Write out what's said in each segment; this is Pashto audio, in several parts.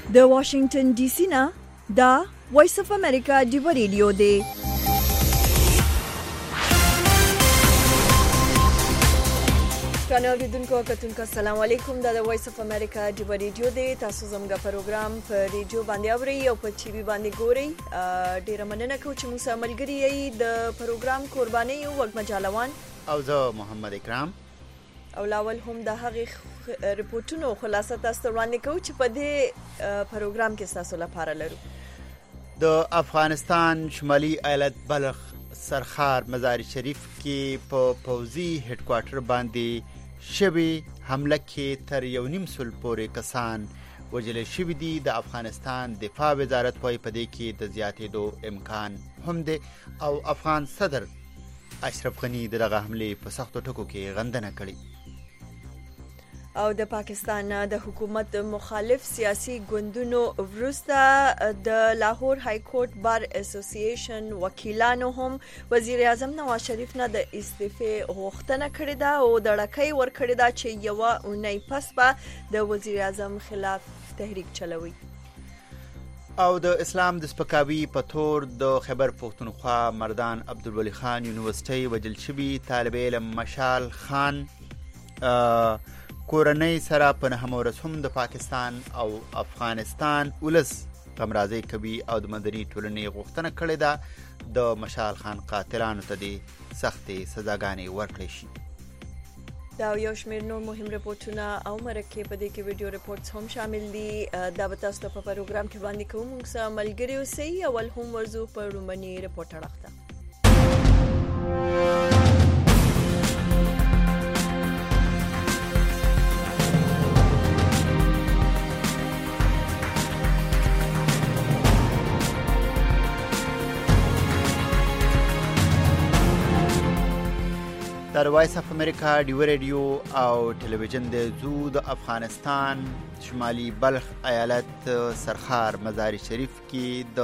د واشنگټن ډي سي نه دا وایس اف امریکا دی ریډیو دی. اوریدونکو کتونکو السلام علیکم. دا د وایس اف امریکا دی ریډیو دی. تاسو زموږ پروګرام په ریډیو باندې اورئ او په ټي وي باندې ګورئ. ډیره مننه کوم چې موږ سره ملګري یې د پروګرام قرباني یو وګ مجالوان او زه محمد اکرام. او لاول هم د هغې ریپورتونو خلاصه تاسو ته وړاندې کوو چې په دې پروګرام کې تاسو لپاره لرو. د افغانستان شمالي ایالت بلخ سرخار مزار شریف کې په پوځي هډ کوارټر باندې شبي حمله کې تر 1.5 پورې کسان وژل شوي دي. د افغانستان دفاع وزارت وايي په دې کې د زیاتېدو امکان هم دی او افغان صدر اشرف غنی دغه حمله په سختو ټکو کې غندنه کړې. او د پاکستان د حکومت مخالف سیاسي ګوندونو وروسته د لاهور های کورټ بار اسوسییشن وکیلانو هم وزیر اعظم نواز شریف نه د استعفا غوښتنه کړې ده او د ړکۍ ورکړې ده چې یوه اونۍ پس به د وزیر اعظم خلاف تحریک چلوي. او د اسلام د سپکاوي په تور د خیبر پښتونخوا مردان عبدالولي خان یونیورسيټي وجل شوي طالب علم مشال خان کورنۍ سره په نهم ورځ هم د پاکستان او افغانستان ولس غمرازي کوي او د مدني ټولنې غوښتنه کړې ده د مشال خان قاتلانو ته د سختې سزاګانې ورکړې شي. دا یو شمېر نور مهم رپورټونه او مرکې په دې کې ویډیو رپورټس هم شامل دي. دا به تاسو ته په پروګرام کې وړاندې کوو. موږ سره ملګري اوسئ. اول هم ورځو په لومړني رپورټ اړخ ته. د وایس اف امریکا دی ریډیو او ټلویزیون د زو د افغانستان شمالي بلخ ایالت سرخار مزار شریف کې د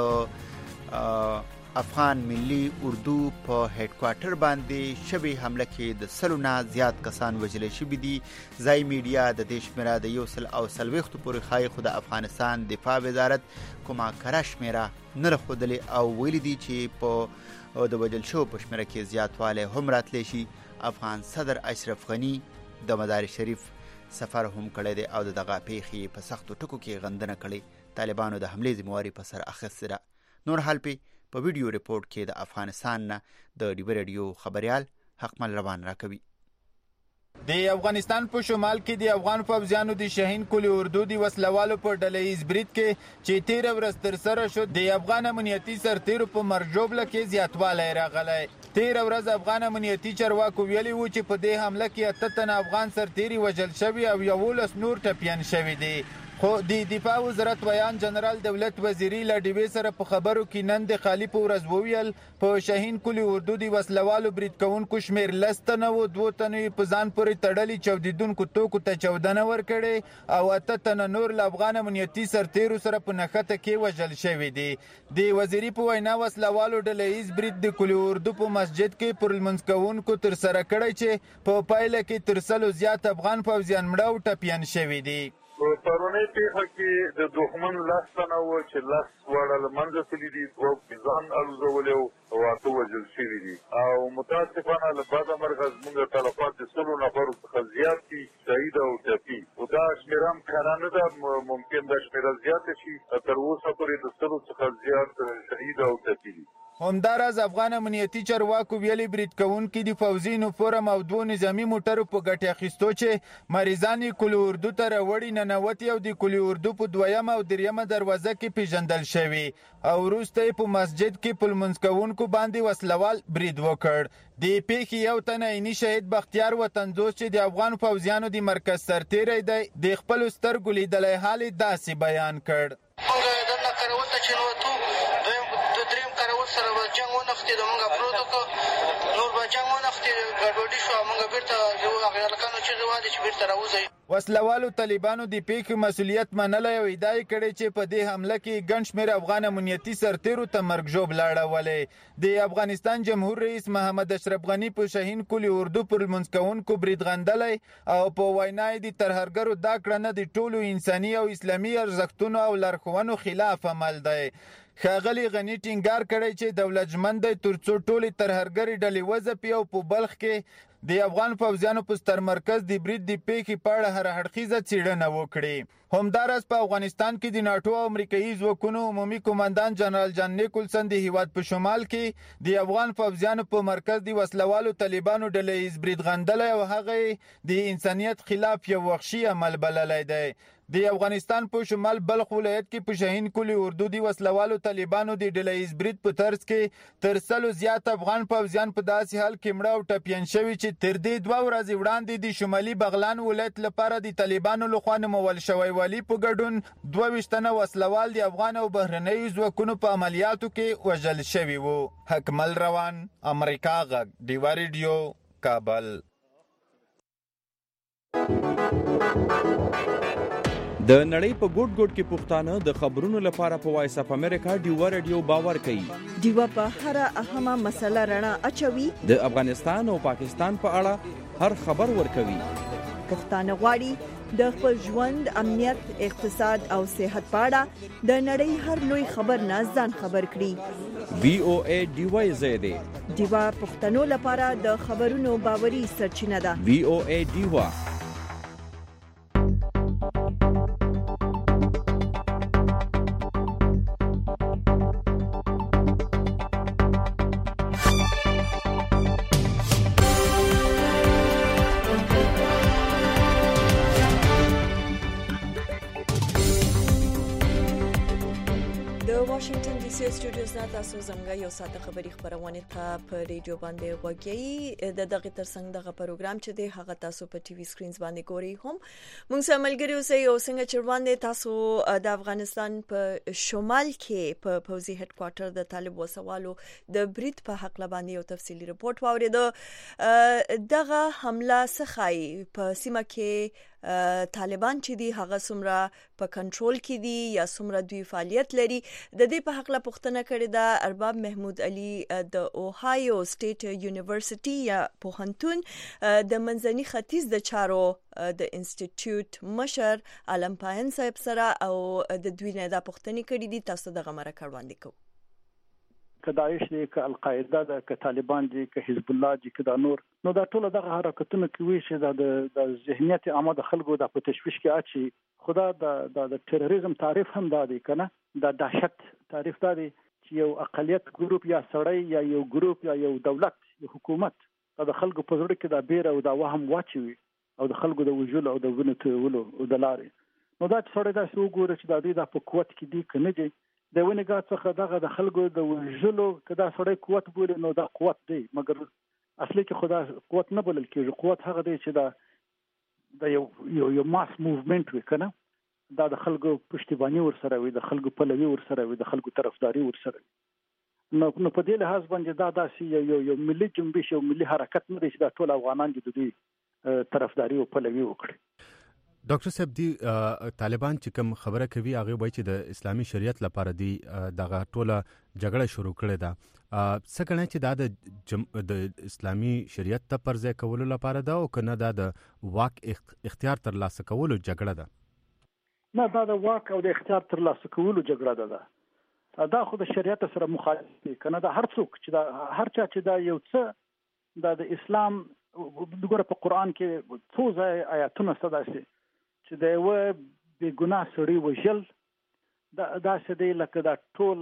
افغان ملي اردو په هډ کوارټر باندې شبي حمله کې د 100 نه زیات کسان وژل شوي دي. ځای میډیا د دې شمیره د 140 پورې ښایي خو د افغانستان دفاع وزارت کومه کره شمیره نه راښودلې او ویلي دي چې په د وژل شوو په شمیره کې زیاتوالی هم راتلی شي. افغان صدر اشرف غنی د مزار شریف سفر هم کړی دی او دغه پیښې په سختو ټکو کې غندنه کړې. طالبانو د حملې ذمہواري په سر اخیستې ده. نور حال په ویډیو رپورټ کې د افغانستان نه د ډي ریډیو خبريال حقمل روان راکوي. د افغانستان په شمال کې د افغان فوجیانو د شاهین کلی اردو د وسلوالو په ډلهیز برید کې چې 13 ورځ تر سره شو د افغان امنیتي سرتیرو په مرجوبله کې زیاتوالی راغلی. 13 ورځ افغان امنیتي چارواکو ویلي وو چې په دې حمله کې 8 تن افغان سرتیري وژل شوي او 11 نور ټپیان شوي دي. خو د دفاع وزارت ویان جنرال دولت وزیری له ډیوی سره په خبرو کې نن د خالی په ورځ وویل په شاهین کلی اردو د وسلوالو برید کوونکو شمیر لستنه و 2 تنه په ځان پورې تړلي چودیدونکو توکو ته چودنه ورکړي او 8 تنه نور له افغان امنیتي سرتیرو سره په نښته کې وژل شوي دي. د وزیری په وینا وسلوالو ډلهیز برید د کلی اردو په مسجد کې پر لمونځ کوونکو تر سره کړی چې په پایله کې تر 100 زیات افغان فوجیان مړه او ټپیان شوي دي. پرونی پیښه کې د دښمن لاس نه و چې لاس وړل منځ تللی دي او ځان الوزول او واته وجل شوی دي او متاسفانه له بعد مرګ زموږ تلفات د 100 نفر څخه زیات دي شهید او ټپي. او دا شمیرم کارانه ده ممکن دا شمیره زیات شي تر اوسه پورې د 100 څخه زیات شهید او ټپي دي. همداراز افغان امنیتي چارواکو ویلي برید کوونکي د فوځي یونیفورم او 2 نظامي موټرو په ګټه اخیستو چې مریضان یې کلی اردو ته راوړي ننوتي او د کلی اردو په 2م او 3م دروازه کې پیژندل شوي او وروسته یې په مسجد کې په لمونځ کوونکو باندې وسلوال برید وکړ. د پیښې یو تن عیني شهید بختیار وطندوس چې د افغان فوجیانو د مرکز سرتیری دی د خپلو سترګو لیدلی حال داسې بیان کړ. سره به جنګ ونښتې د مونږ اپلود وکړو نور به جنګ ونښتې ګډوډي شوه مونږ بېرته هغې هلکانو چغې وهلې چې بېرته راوځئ. وسلوالو طالبانو د پیښې مسؤلیت منلی او ادعا کړې چې په دې حمله کې ګڼ شمېر افغان امنیتي سرتیرو ته مرګ ژوبله اړولې. د افغانستان جمهور رئیس محمد اشرف غني په شاهین کلي اردو پر لمونځ کوونکو برید غندلی او په وینا یې د ترهګرو دا کړنه د ټولو انساني او اسلامي ارزښتونو او لارښوونو خلاف عمل دی. ښاغلي غني ټینګار کړی چې دولت ژمن دی ترڅو ټولې ترهګرې ډلې وځپي او په بلخ کې د افغان پوځیانو په ستر مرکز د برید د پیښې په اړه هر اړخیزه څېړنه وکړي. همداراز په افغانستان کې د ناټو او امریکایي ځواکونو عمومي قومندان جنرال جان نیکولسن د هیواد په شمال کې د افغان پوځیانو په مرکز د وسلوالو طالبانو ډله ییز برید غندلی او هغه د انسانیت خلاف یو وحشي عمل بللی دی. د افغانستان په شمال بلخ ولایت کې په شاهین کلي اردو د وسلوالو طالبانو د ډله ییز برید په طرز کې تر 100 زیات افغان پوځیان په داسې حال کې مړه او ټپیان شوي چې تر دې 2 ورځې وړاندې د شمالي بغلان ولایت لپاره د طالبانو لخوا نومول شوی والي په ګډون 22 تنه وسلوال د افغان او بهرنیو ځواکونو په عملیاتو کې وژل شوي وو. حکمل روان، امریکا غږ، ډیوا ریډیو، کابل. د نړۍ په ګوټ ګوټ کې پښتانه د خبرونو لپاره په وایس اف امریکا ډیوا ریډیو باور کوي. ډیوا په هر اهمه مسله رڼا اچوي. د افغانستان او پاکستان په اړه هر خبر ورکوي. پښتانه غواړي د خپل ژوند، امنیت، اقتصاد او صحت په اړه د نړۍ هر لوی خبر نه ځان خبر کړي. VOA ډیوا زیاده ډیوا پښتنو لپاره د خبرونو باوري سرچینه ده. VOA ډیوا. واشنگټن ډي سي سټوډیوز نه تاسو زموږ یو ساعت خبري خبرونه ته په ریډیو باندې غوږی. د دغه ترڅنګ دغه پروګرام چې دی هغه تاسو په ټي وي سکرینز باندې ګوري. هم موږ سره ملګری اوسئ او څنګه چروان دي تاسو د افغانستان په شمال کې په پوزي هډ کوارټر د طالب وسوالو د برید په حق باندې یو تفصیلی رپورت واورید. دغه حمله څخه په سیمه کې طالبان چې دی هغه څومره په کنټرول کې دي یا څومره دوی فعالیت لري. د دې په حق لا پوښتنه کړې ده ارباب محمود علي د اوهایو سټیټ یونیورسيټي یا پوهنتون د منځني ختیځ د چارو د انسټیټیوټ مشر علم پاین صاحب سره او د دوی نه دا پوښتنه کړې دي. تاسو دغه مرکه وړاندې کوو. که داعش دی، که القاعده ده، که طالبان دي، که حزب الله دي، که دا نور، نو دا ټول دغه حرکتونه کوي چې د ذهنیت عامه د خلکو د په تشویش کې اچي. خدا د تروریزم تعریف هم دا دی کنه، د دهشت تعریف دا دی چې یو اقلیت ګروپ یا سړی یا یو ګروپ یا یو دولت یا حکومت د خلکو په زړه کې د بیره او د وهم واچوي او د خلکو د وجول او د وینې تویولو او د لارې. نو دا چې سړی داسې وګوري چې د دوی د په قوت کې دي که نه دي، د ونګا څخه دغه د خلکو د وژلو کدا سړی قوت بولي نو دا قوت دی، مګر اصلي کې خدا قوت نه بلل کېږي. قوت هغه دی چې دا یو ماس موومنت وي کنه، دا د خلکو پشتیبانی ورسره وي، د خلکو پلوي ورسره وي، د خلکو طرفداري ورسره وي. نو په دې لحاظ باندې دا داسې یو ملي جنبش او ملي حرکت نه دی چې دا ټول افغانان د دې طرفداري او پلوي وکړي. ډاکټر صاحب دی طالبان چې کوم خبره کوي هغه وایي چې د اسلامي شریعت لپاره دی دغه ټوله جګړه شروع کړې ده. څه کوي چې د اسلامي شریعت ته پرځای کولو لپاره ده او کنه دا د واک اختیار تر لاسه کولو جګړه ده؟ نه، دا د واک او د اختیار تر لاسه کولو جګړه ده. دا خو د شریعت سره مخالف دی کنه. دا هر څوک چې دا هر چا چې دا یو څه د اسلام دغه په قران کې څو ځای آیاتونه ستاسي چې دا یو بے ګناه سړی وژل دا څه دی لکه دا ټول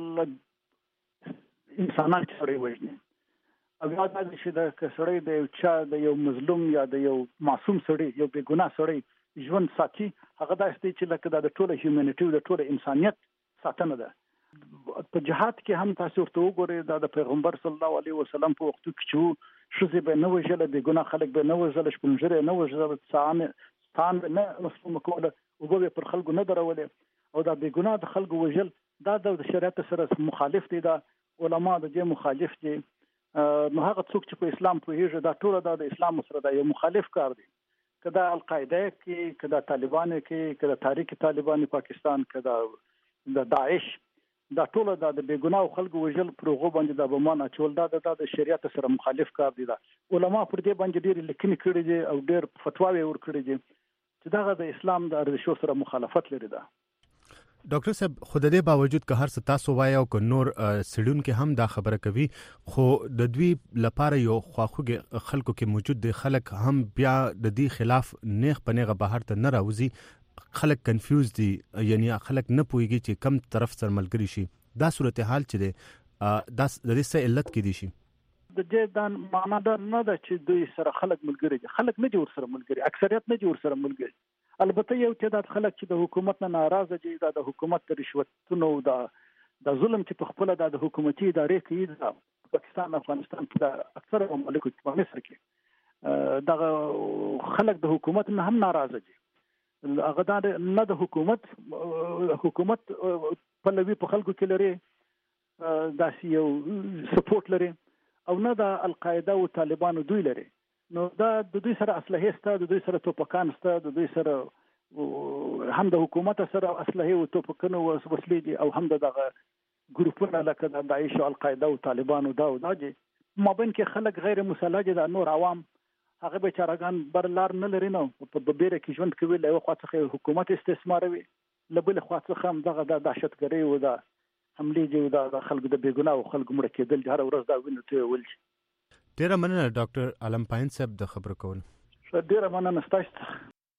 انسانان سړی وژني. او دا چې دا سړی د یو چا د یو مظلوم یا د یو معصوم سړی یو بے ګناه سړی ژوند ساتي، هغه دا چې لکه دا د ټول هیومنټي د ټول انسانیت ساتنه ده. په جهاد کې هم تاسو ورته وګورئ، دا د پیغمبر صلی الله علیه وسلم په وخت کې چې شوزې به نه وژل، بے ګناه خلک به نه وژل، شپونجره نه وژل، ستان نه مسلمان کوله او به پر خلکو نه درولې او دا بے ګناه د خلکو وژل دا د شریعت سره مخالف دي. دا علما د دې مخالف دي. نو هغه څوک چې په اسلام پوهیږي دا ټول د اسلام سره دا یو مخالف کار دی. کدا القاعده کې کدا طالبان کې کدا تحریک طالبان پاکستان کدا د داعش دا ټول د بیګناه خلکو وژل پروغو باندې د بمان اچول د شریعت سره مخالف کار دی. دا علما پر دې باندې ډېر لیکنې کړي دي او ډېر فتواوی ور کړي دي چې دا د اسلام د ارزښتونو سره مخالفت لري. دا ډاکټر صاحب خود دې باوجود که هر څه تاسو وایي او که نور سړون کې هم دا خبره کوي خو د دوی لپاره یو خواخوږي خلکو کې موجود دي. خلک هم بیا د دې خلاف نیغ په نیغه بهر ته نه راوځي. خلک کنفیوز دي یعنی خلک نه پوهیږي چې کم طرف سره ملګری شي. دا صورتحال چې دی دا د دې څه علت کې دي شي د دې دا معنا دا نه ده چې دوی سره خلک ملګری دي. خلک نه دي ورسره ملګری، اکثریت نه دي ورسره ملګری. البته یو تعداد خلک چې د حکومت نه ناراضه دي د حکومت د رشوتونو د ظلم چې په خپل د حکومتي ادارې کې د پاکستان افغانستان په اکثر مملکتو په مصر کې د خلک د حکومت نه هم ناراضه دي. هغه دا نه د حکومت په لوي په خلکو کې لري داسې یو سپورټ لري او نه د القاعده او طالبانو دوی لري. نو دا د دوی سره اسلحه سته، د دوی سره توپکان سته، د دوی سره هم د حکومت سره اسلحه او توپکونه او وسلې دي او هم دغه ګروپونه لکه د داعش او القاعده او طالبانو دا دي. مابین کې خلک غیر مسلح دي، د نور عوام هغه بیچارهګان بر لار نه لري. نو په بیره کې ژوند کوي، له یو خوا څخه حکومت استثماروي، له بل خوا څخه هم دغه د دهشتګرۍ او د حملې دي او د خلکو د بیګناه او خلکو مړه کېدل هر ورځ دا وینو ته ول شي. ډیره مننه ډاکټر عالم پاین صاحب د خبرو کول. ډیره مننه ستاسو.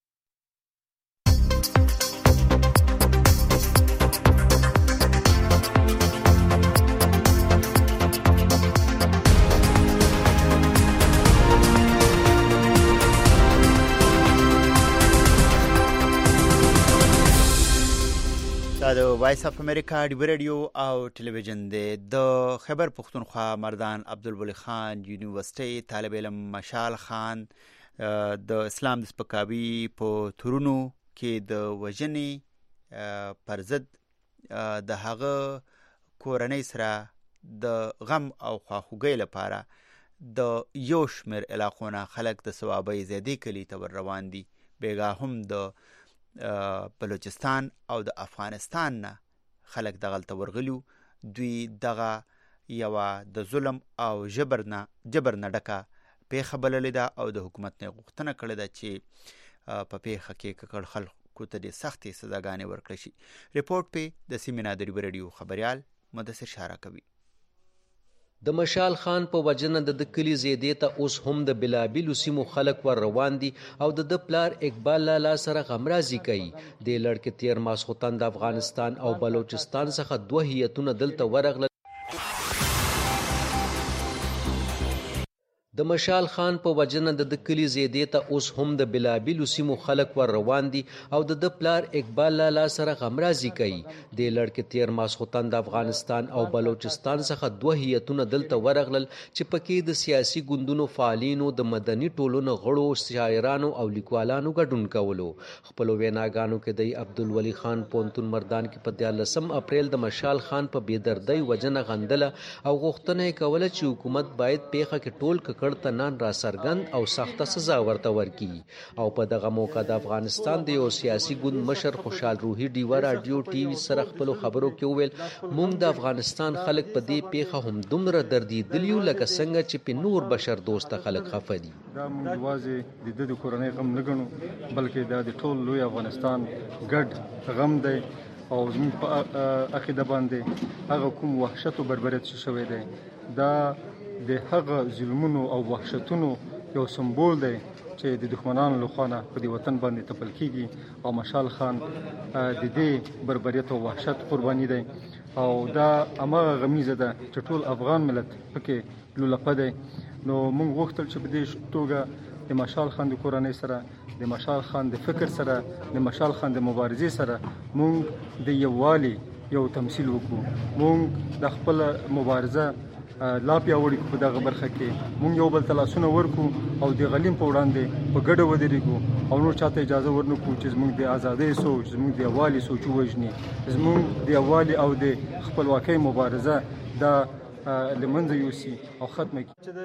د وایس اف امریکا ډیو رادیو او ټلویزیون د خیبر پختونخوا مردان عبدالولی خان یونیورسيټي طالب علم مشال خان د اسلام د سپکاوي په تورونو کې د وژنې پر ضد د هغه کورنۍ سره د غم او خواخوږۍ لپاره د یو شمېر علاقونه خلک د ثوابۍ زیاتې کلي ته ور روان دي. بیګا هم د بلوچستان او د افغانستان نه خلک دغلته ورغلیو. دوی دغه یوه د ظلم او جبر نه ډکه پیښه بللې ده او د حکومت نه غوښتنه کړې ده چې په پیښه کې ککړ خلکو ته د سختې سزاګانې ورکړي شي. ریپورټ په د سیمینار د ریډیو خبريال مدثر اشاره کوي. د مشال خان په وجنه د کلی زیدې ته اوس هم د بلابلو سیمو خلک ور روان دي او د پلار اقبال لالا سره غمرازي کوي. د لړکې تیر ماسخوتن د افغانستان او بلوچستان څخه دوه هیتونه دلته ورغله. د مشال خان په وجنه د کلی زیدې ته اوس هم د بلابلو سیمو خلک ور روان دي او د پلار اقبال لالا سره غمرازي کوي. د لړکې تیر ماسخوتن د افغانستان او بلوچستان څخه دوه هیتونه دلته ورغلل چې پکې د سیاسي ګوندونو فعالینو د مدني ټولنو غړو شاعرانو او لیکوالانو ګډون کولو. خپل ویناګانو کې د عبدالولی خان پونتون مردان کې په 13 اپریل د مشال خان په بېدردۍ وجنه غندله او غوښتنه یې کوله چې حکومت باید پیښه کې ټول تنان را سرګند او سخته سزا ورته ورکړي. او په دغه موقع د افغانستان د یو سیاسي ګوند مشر خوشحال روحي ډیوه رادیو ټي وي سره خپل خبرو کې وویل موږ د افغانستان خلک په دې پیښه هم دومره دردیدلیو لکه څنګه چې په نور بشر دوست خلک خفه دي. دا موږ یوازې د کورنۍ غم نه ګڼو بلکې دا د ټول لوی افغانستان ګډ غم دی او زموږ په عقیده باندې هغه کوم وحشت او بربریت شوی دی دا د هغه ظلمونو او وحشتونو یو سمبول دی چې د دښمنانو لخوا په دې وطن باندې تپل کیږي او مشال خان د دې بربریت او وحشت قرباني دی او دا امغه غمیزه ده چې ټول افغان ملت پکې لولپه دی. نو موږ غوښتل چې په دې توګه د مشال خان د کورنۍ سره د مشال خان د فکر سره د مشال خان د مبارزې سره موږ د یووالي یو تمثيل وکړو. موږ د خپل مبارزه لا پیاوړي په دغه برخه کې موږ یو بل تلاسونه ورکو او د غلیم په وړاندې په ګډه ودرېږو او نور چاته اجازه ورنکو چې زموږ د ازادۍ سوچ زموږ د یووالي سوچ ووژني. زموږ د یووالي او د خپلواکۍ مبارزه دا لمنځه یوسي او ختمه کړي.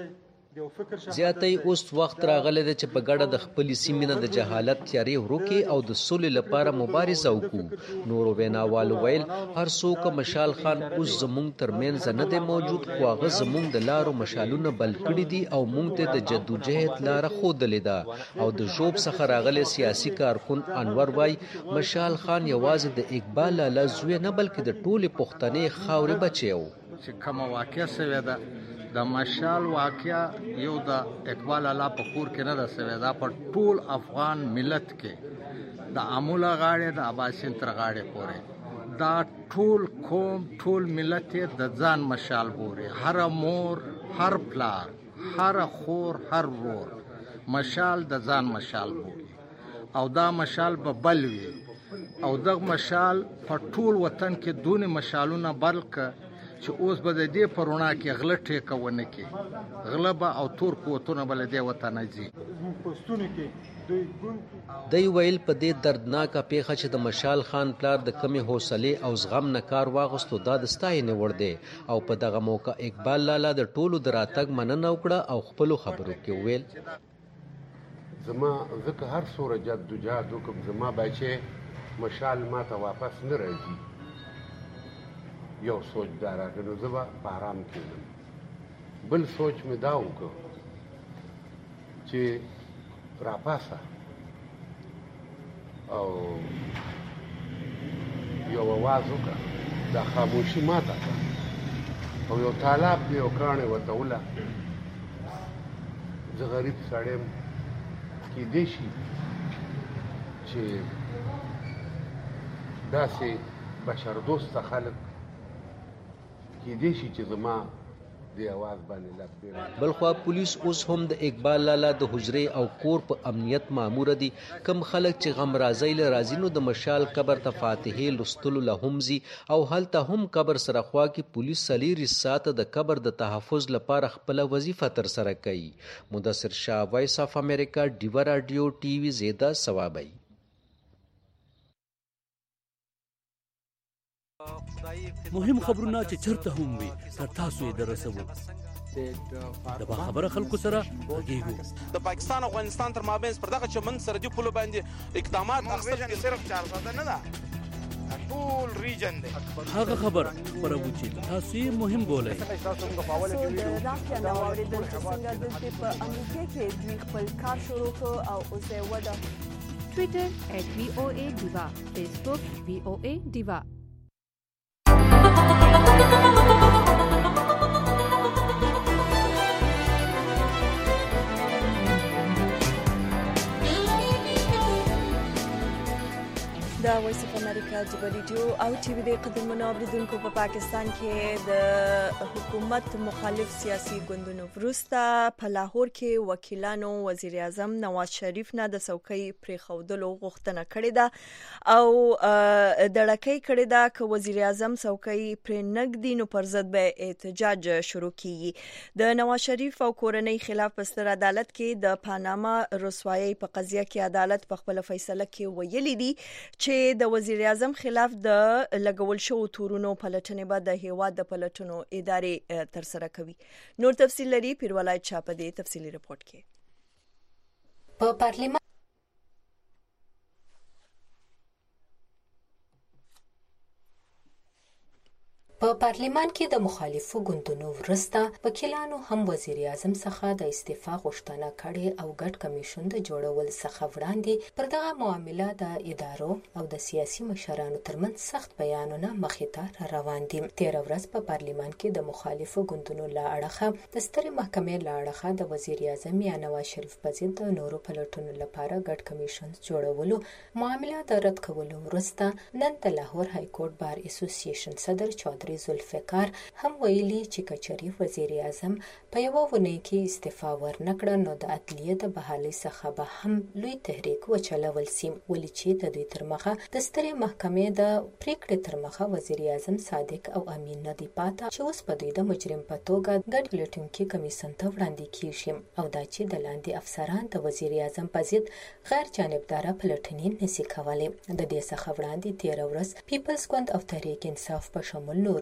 زیاتې اوس وخت راغلی دی چې په ګډه د خپلې سیمې نه د جهالت تیارې ورکې او د سولې لپاره مبارزه وکړو. نورو ویناوالو ویل هر څوک مشال خان اوس زموږ ترمنځ نه دی موجود، خو هغه زموږ د لارو مشالونه بل کړي دي او موږ ته د جدوجهد لاره ښودلې ده. او د ژوب څخه راغلی سیاسي کارکون انور وای مشال خان یوازې د اقبال لالا زوی نه بلکې د ټولې پښتنې خاورې بچی و. چې کومه واقعه سوې ده د مشال واقعه یو د اقبال لالا په کور کې نه ده سوې ده، په ټول افغان ملت کې د اموله غاړې د اباسین تر غاړې پورې دا ټول قوم ټول ملت د ځان مشال بوري. هر مور، هر پلار، هر خور، هر ورور مشال د ځان مشال بوري او دا مشال به بل وي او دغه مشال په ټول وطن کې دونه مشالونه بلکه چې اوس به د دې په رڼا کې غله ټیکه ونه کړي، غله به او تور قوتونه به له دې وطنه ځي. دی ویل په دې دردناکه پیښه چې د مشال خان پلار د کمې حوصلې او زغم نه کار واغستو دا د ستاینې وړ دی. او په دغه موقع اقبال لالا د ټولو د راتګ مننه وکړه او خپلو خبرو کې ویل زما ځکه هر څومره جدوجهد وکړم زما بچی مشال ما ته واپس نه راځي. یو سوچ دا راغی نو زه به په ارام کېږم. بل سوچ مې دا وکړ چې راپاسه او یو اواز وکړه دا خاموشي ماته کړه او یو تالاب دی یو کاڼې ورته وله. زه غریب سړی یم، کیدای شي چې داسې بشردوسته خلک کیدای شي چې زما د اواز باندې لبې. بلخوا پولیس اوس هم د اقبال لالا د حجرې او کور په امنیت مامور دي. کم خلک چې غم رازی له رازی نو د مشال قبر ته فاتحې لستلو له هم ځي او هلته هم قبر سره خوا کې پولیس 4 ساعته د قبر د تحفظ لپاره خپل وظیفه تر سره کوي. مدثر شاه، وایس اف امریکا، ډیوا رادیو ټي وي زیدا ثوابي. مهم خبرونه چې چرته هم وي تر تاسو یې درسوو. د باخبره خلکو سره غږیږو. د پاکستان او افغانستان تر مابین پر دغه چمن سرحدي پولو باندې اقدامات اخیستل صرف 4 ساعته نه ده، ټول ریجن دی. هغه خبر خبرو چې تاسو یې مهم بولئ. د راکیا نو اوریدل چې څنګه د په امریکا کې دوی خپل کار شروع کړ او اوس یې ودا ټوئیټر @VOA Diva، فیسبوک VOA Diva. دا وایس اف امریکا ډیوا رادیو او ټي وي د قدرمنو اوریدونکو په پاکستان کې د حکومت مخالف سیاسي ګوندونو وروسته په لاهور کې وکیلانو وزیر اعظم نواز شریف نه د څوکۍ پریښودلو غوښتنه کړې ده او دړکې کړې ده چې وزیر اعظم څوکۍ پرې نږدې نو پر ضد به احتجاج شروع کیږي. د نواز شریف او کورنۍ خلاف په ستر عدالت کې د پاناما رسوایی په قضیه کې عدالت په خپل فیصله کې ویلي دي چې د وزیر اعظم خلاف د لګول شو تورونو پلټنې به د هیواد د پلټنو ادارې تر سره کوي. نور تفصیل لري پیرولای چاپه دی تفصیلی رپورت کې. په پارلیمان په پارلیمان کې د مخالفو ګوندونو وروسته وکیلانو هم وزیر اعظم څخه د استعفا غوښتنه کړې او ګډ کمیشن د جوړول څخه وړاندې پر دغه معامله د ادارو او د سیاسي مشرانو ترمنځ سخت بیانونه مخې ته روان دي. 13 ورځ په پارلیمان کې د مخالفو ګوندونو له اړخه د سترې محکمې له اړخه د وزیر اعظم یا نواز شریف په ضد د نورو پلټنو لپاره ګډ کمیشن جوړولو معامله د رد کولو وروسته نن د لاهور های کورټ بار اسوسییشن صدر چودري ذوالفقار هم ویلي چې کچري وزیر اعظم په یو ونې کې استعفا ورنکړه نو د عدلیه د بحالي څخه به هم لوی تحریک وچلول سي. ولې چې د دوی تر مخه د سترې محکمې د پریکړې تر مخه وزیر اعظم صادق او امین نه دی پاته چې اوس په دوی د مجرم په توګه ګډ پلټونکي کمیسن ته وړاندې کیږي او دا چې د لاندې افسران د وزیر اعظم په ضد غیر جانبداره پلټنې نشي کولای. د دې څخه وړاندې 13 ورځ پیپلز ګوند او تحریک انصاف په شمول نور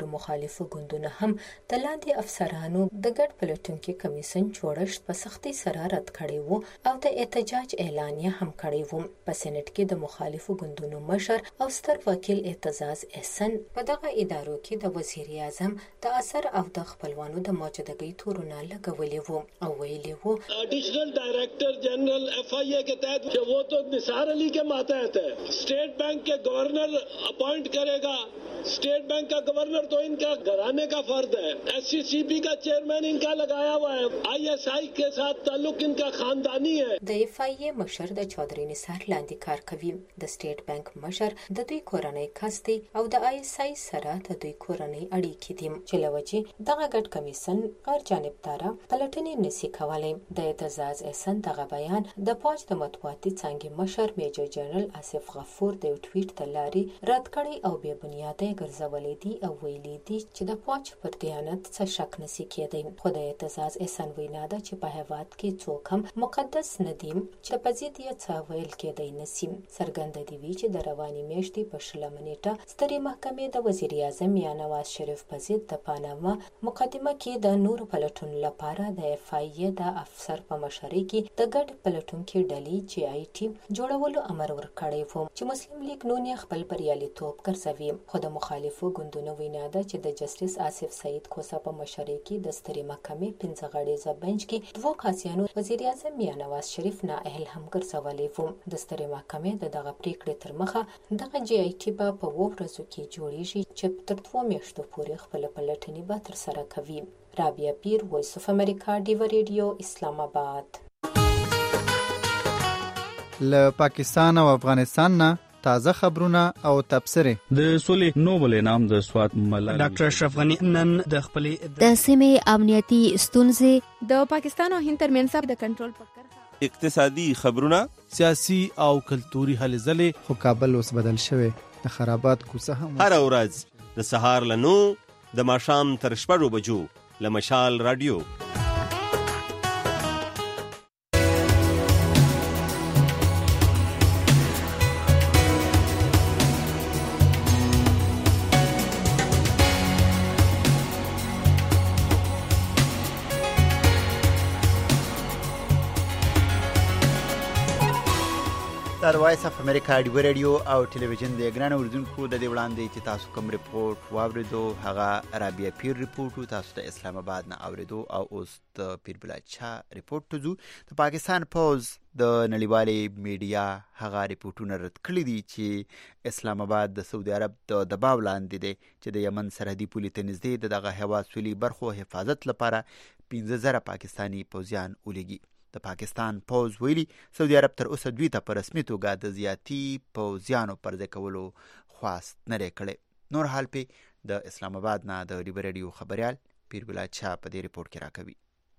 مخالفو ګوندونو هم د لاندې افسرانو د ګډ پلټونکي کمیسن جوړښت په سختي سره رد کړی وو او د احتجاج اعلانیه هم کړی وو. په سېنات کې د مخالفو ګوندونو مشر او ستر وکیل اعتزاز احسن په دغه ادارو کې د وزیر اعظم د اثر او د خپلوانو د موجودګۍ تورونه لګولي وو او ویلي وو additional director general FIA के तहत वो तो निसार अली के मातहत है. स्टेट बैंक के गवर्नर अपॉइंट करेगा. स्टेट बैंक का गवर्नर तो इनका घराने का फर्द है. एससीसीबी का चेयरमैन इनका लगाया हुआ है. आईएसआई के साथ ताल्लुक इनका खानदानी है. د एफआईए मशर د चौधरी निसार لاندې کار کوي. د سټیټ بانک مشر د دوی کورنۍ کاستي او د آईएसआई سره د دوی کورنۍ اړیکې دي چې لوجه دغه ګډ کمیسن غیر جانبدارا پلټنې نسی کولای. د اعتزاز احسن دغه بیان د پوج د مطبوعاتي څنګه مشر میجر جنرال آصف غفور د ټویټ تلاري رد کړي او بې بنیاده ګرځولې دي او ویلي دي چې د پوج پر دیانت څه شک نسی کېدی. خو د اعتزاز احسن وینا ده چې په هیواد کې څوک هم مقدس نه دي چې په ضد یې څه ویل کېدی نسی. څرګنده دی چې د رواني میاشتې په 16 نیټه سترې محکمې د وزیر اعظم یا نواز شریف په ضد د پاناما مقدمه کې د نور پلټون لپاره د اف د افسر په مشرۍ کې د ګډ پلټونکو ډلې چې آی ټي جوړولو امر ورکړی و چې مسلم لیگ نون یې خپل بریالیتوب ګرځوي. خو د مخالفو ګوندونو وینا ده چې د جسټیس آصف سعید کوسا په مشرۍ کې د سترې محکمې 15 غړیزه بنچ کې دوه قاضیانو وزیر اعظم یا نواز شریف نااهل هم ګرځولي وو. د سترې محکمې دغه پریکړې تر مخه دغه جی آی ټي په ورځو کې جوړیږي چې تر 2 میاشتو پورې خپل پلټنې به تر سره کوي. رابعه پیر، وایس اف امریکا، ډیو ریډیو، اسلام آباد. له پاکستان او افغانستان نه تازه خبرونه او تبصرې. د سولې نوبل انعام د سوات ملالۍ ډاکټر اشرف غنی نن د خپل د سیمې امنیتي ستونزې د پاکستان او هند ترمنځ د کنټرول پکړه اقتصادي خبرونه سیاسي او کلتوري هلې ځلې. خو کابل اوس بدل شوی د خرابات کوڅه هم هر ورځ د سهار له 9 د ماښام تر 6 بجو له مشال رادیو. د وایس اف امریکا ډیو ریډیو او ټلویزیون د ګران اوریدونکو د دې وړاندې چې تاسو کوم ریپورت واوریدو هغه رابعه پیر ریپورت تاسو د اسلام آباد نه اوریدو او اوس د پیر بلال شاه ریپورت ته د پاکستان پوز د نړیوالې میډیا هغه ریپورتونه رد کړي دي چې اسلام آباد د سعودي عرب د دباو لاندې دی چې د یمن سرحدي پولې ته نږدې دغه هیواد سولي برخو حفاظت لپاره 15,000 پاکستانی پوځیان ولېږي. د پاکستان پوز ویلي سعودي عرب تر اوسه دوی ته په رسمي توګه د زیاتی پوځیانو پر ځای کولو خواست نه کړي. نور حال په د اسلام آباد نه د ډیو ریډیو خبريال پیر بلال شاه په دې ریپورت کې راکوي.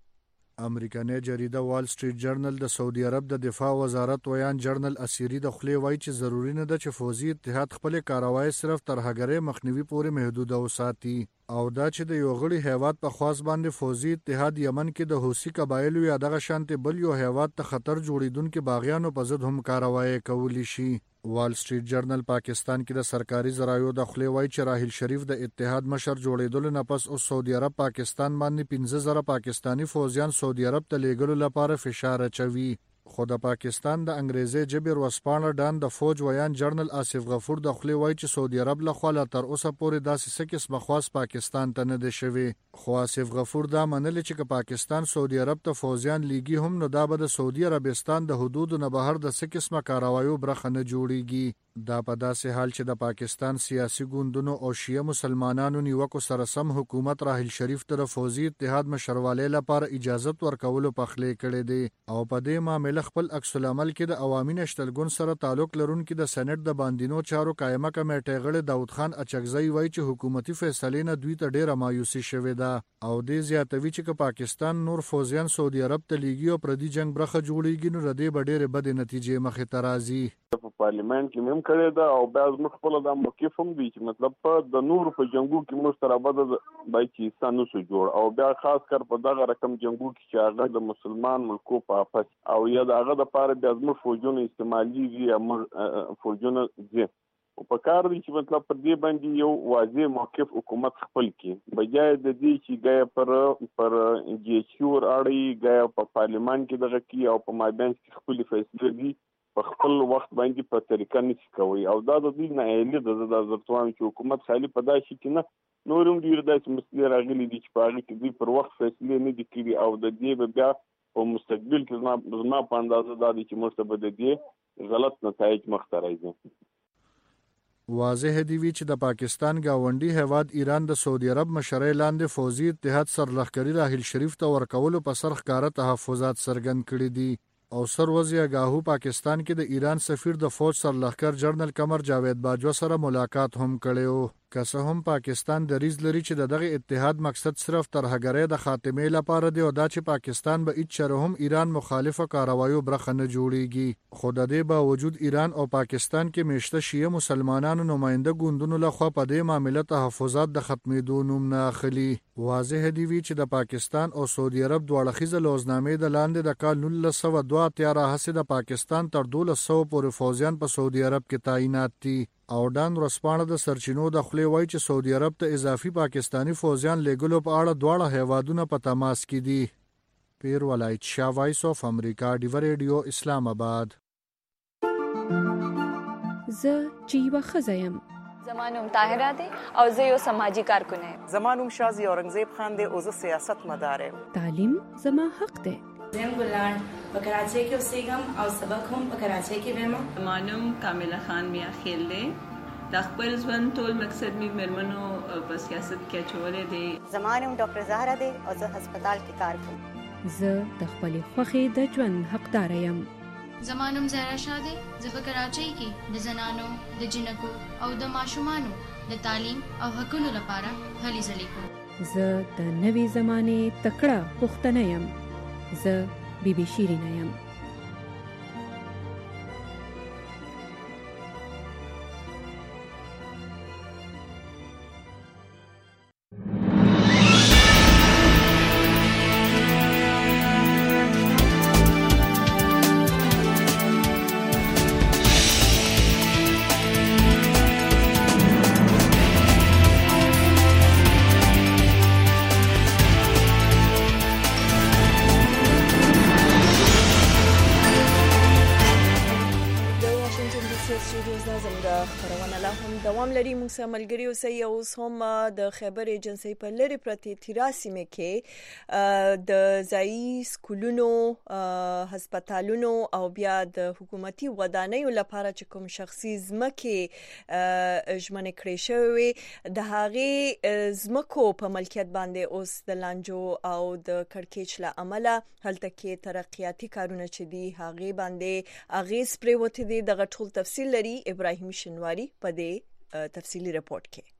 امریکایي جریده وال سټریټ جرنل د سعودي عرب د دفاع وزارت ویان جرنل اسيري د خلی وای چې ضروری نه ده چې فوزي اتحاد خپل کاروایی صرف تر هغه مخنیوي پورې محدود وساتي او دا چې د یو غړي هیواد په خاص باندې فوزي اتحاد یمن کې د حوثي قبایلو یا دغه شانتي بل یو هیواد ته خطر جوړیدونکو باغیانو په ضد هم کاروایی کولی شي. وال سټریټ جرنل پاکستان کې د سرکاري ذرایعو د خلی وای چې راحیل شریف د اتحاد مشر جوړیدل نه پس او سعودي عرب پاکستان باندې 15,000 پاکستانی فوجیان سعودي عرب ته لیږلو لپاره فشار اچوي. خو د پاکستان د انګریزي جبر وسپانه ډان د فوج ویان جرنل آصف غفور د خلی وای چې سعودي عرب له خوا تر اوسه پورې داسې سکس مخواس پاکستان ته نه دی شوی. خو آصف غفور دا منل چې پاکستان سعودي عرب ته فوجیان لیږي هم نو دا به د سعودي عربستان د حدود نه بهر د سکس مکاروایو برخه نه جوړیږي. دا په داسې حال چې د پاکستان سیاسي ګوندونو او شیعه مسلمانانو نیوکو سره سم حکومت راحیل شریف ته د فوزي اتحاد مشرواله لپاره اجازه ورکولو په خلی کړی دی او په دې معاملې خپل عکس العمل کې د عوامي نشتلګون سره تعلق لرونکي د سېنات د باندینو چارو قائمه کمیټې غړي داود خان اچکزی وایي چې حکومتي فیصلې نه دوی ته ډېره مایوسي شوې ده او دې زیاتوي چې پاکستان نور فوجیان سعودي عرب ته لیږي او پردي جنگ برخه جوړیږي نو ردی ډېرې بد نتیجې مخې ته راځي. په پارلیمنت کې هم کړی دا او بیا موږ خپل د موقف هم دی چې مطلب په د نور په جنگو کې موږ سره بد پاکستان نو جوړ او بیا خاص کر په دغه رقم جنگو کې چې هغه د مسلمان ملکو په افس او یا دغه د پاره بیا موږ فوجونه استعمالي وی موږ فوجونه دي او په کار دی چې مطلب پر دې باندې یو واضح موقف حکومت خپل کړي بجای د دې چې ګای پر جی ایچ یو اړي ګای په پارلیمان کې دغه کې او په مابین کې خپل فیصله دي په خپل وخت باندې په طریقه نشي کوي او دا د دې نه ایله د ځرتوان چې حکومت خالي په داسې کې نه نورم ډیر داسې مسلې راغلي دي چې په هغه کې دوی پر وخت فیصله نه دي کړي او د دې بیا په مستقبل کې زما په اندازه دا دي چې موږ ته به د دې غلط نتایج مخته راځي. واضح دی وی چې د پاکستان گاونډي هیواد ایران د سعودي عرب مشرۍ لاندې فوزي اتحاد سرلښکري راحیل شریف ته ورکولو په سر ښکاره تحفظات څرګند کړي دي او سر وزیر گاهو پاکستان کې د ایران سفیر د فوج سرلښکر جنرال قمر جاوید باجوا سره ملاقات هم کړی که څه هم پاکستان دریځ لري چې دغه اتحاد مقصد صرف ترهګرۍ د خاتمې لپاره دی او دا چې پاکستان به هیڅ چېرې هم ایران مخالفه کاروایو برخه نه جوړیږي خو د دې باوجود ایران او پاکستان کې میشته شیعه مسلمانانو نماینده ګوندونو لخوا په دې معامله تحفظات د ختمېدو نوم نه اخلي. واضح دی وی چې د پاکستان او سعودي عرب دواړه خیزه لوزنامې د لاندې د کال 1902 راهیسې د پاکستان تر 1200 پورې فوجیان په سعودي عرب کې تعینات دي او ډان ورسپانه د سرچینو د خلې وای چې سعودي عرب ته اضافي پاکستانی فوجیان لګلو په اړه دواړه هیوادونه په تماس کې دي. پیر ولایت شاه وایس اف امریکا ډیو ریډیو اسلام آباد. زه چیوا خزایم زمانوم طاهره دی او زه یو سماجی کارکون یم. زمانوم شازی اورنګزیب خان دی او زه سیاست مدار یم. تعلیم زما حق دی. زم ګلان په کراچۍ کې اوسېږم او سبق هم په کراچۍ کې وایم. زمانوم کامله خان میا خیل دی. د خپل ژوند ټول مقصد می مرمنو په سیاست کې اچولې دی. زمانوم ډاکټر زهرا دی او زه هسپتال کې کار کوم. زه د خپل خوښې د ژوند حقدار یم. زمانوم زهرا شاه دی. زه په کراچۍ کې د زنانو د جنکو او د ماشومانو د تعلیم او حقوقو لپاره هلې ځلې کوم. زه د نوې زمانې تکړه پښتنه یم. زه بیبي شیرینه یم. ملګری اوسئ. اوس هم د خیبر ایجنسی په لری پرتی تیرا سیمه کې د ځایي سکولونو هسپتالونو او بیا د حکومتي ودانیو لپاره چې کوم شخصي ځمکې ژمنه کړې شوې د هغه ځمکو په ملکیت باندې اوس د لانجو او د کړکېچ له عمله هلته کې ترقیاتي کارونه چې دي هغه باندې اغیز پرې وته دي. دغه ټول تفصیل لري ابراهیم شنواری په دې تفصیلی رپورت کې.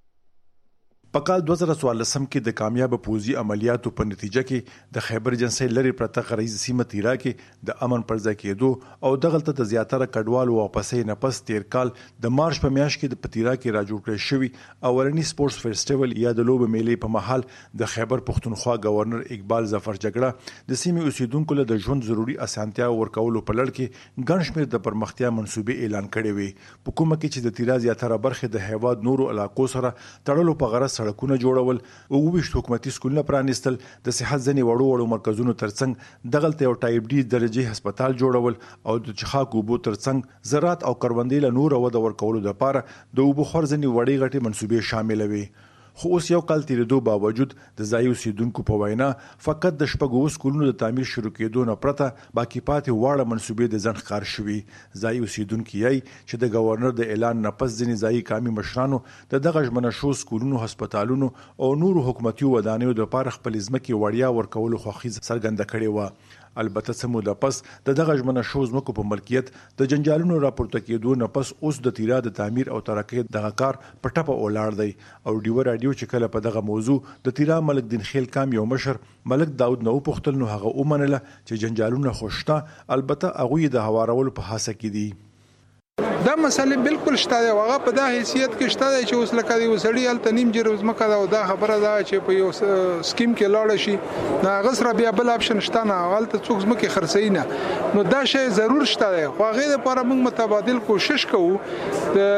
په کال 2014 کې د کامیاب پوځي عملیاتو په نتیجه کې د خیبر ایجنسی لری پرته غریز سیمه تیرا کې د امن پر ځای کېدو او دغلته د زیاتره کډوالو واپسې نه پس تیر کال د مارچ په میاشت کې د پتیرا کې راجوړ کړی شوی اولنی سپورتس فیسټیوال یا د لوب میلې په محل د خیبر پښتونخوا گورنر اقبال ظفر جګړه د سیمې اوسیدونکو له د ژوند ضروری اسانتیا ورکولو په لړ کې ګڼ شمېر د پرمختیا منصوبې اعلان کړي وي. په کومه کې چې د تیرا زیاتره برخه د هیواد نورو علاقو سره تړلو په غرض سړکونه جوړول او وښت حکومتي سکولونه پرانیستل د صحت ځنی وړو مرکزونو ترڅنګ دغلته یو ټایپ ډي درجه هسپتال جوړول او د چخاک اوبو ترڅنګ زراعت او کروندې له نور وده ورکولو لپاره د اوبو خورځنی وړي غټي منصوبې شامل وي. خو اوس یو کال تیریدو باوجود د ځایي اوسیدونکو په وینا فقط د شپږو سکولونو د تعمیر شروع کېدو نه پرته باقي پاتې واړه منصوبې د ځنډ ښکار شوي. ځایي اوسیدونکي یې چې د گورنر د اعلان نه پس ځینې ځایي قامي مشرانو د دغه ژمنه شو سکولونو هسپتالونو او نورو حکومتي ودانیو لپاره خپل ځمکې وړیا ورکولو خوښي څرګنده کړې وه. البته سمو د پس دغه ژمنه شو ځمکو په ملکیت د جنجالونو راپورته کېدو نه پس اوس د تیرا د تعمیر او ترقۍ دغه کار په ټپه ولاړ دی. او ډیو رادیو چې کله په دغه موضوع د تیرا ملک دین خیل کام یو مشر ملک داود نو پختل نو هغه ومنله چې جنجالونه خوشته البته هغه د هوارولو په حساسه کې دي. دا مسله بالکل شته دی هغه په دا حیثیت کې شته دی چې اوس لکه دی وسړی ال تنیم جره زمکه دا او دا خبره ده چې په یو سکیم کې لاړ شي دا غسر بیا بل اپشن شته نه حالت څوک زمکه خرڅی نه نو دا شی ضرور شته دی خو هغه لپاره موږ متبادل کوشش کوو د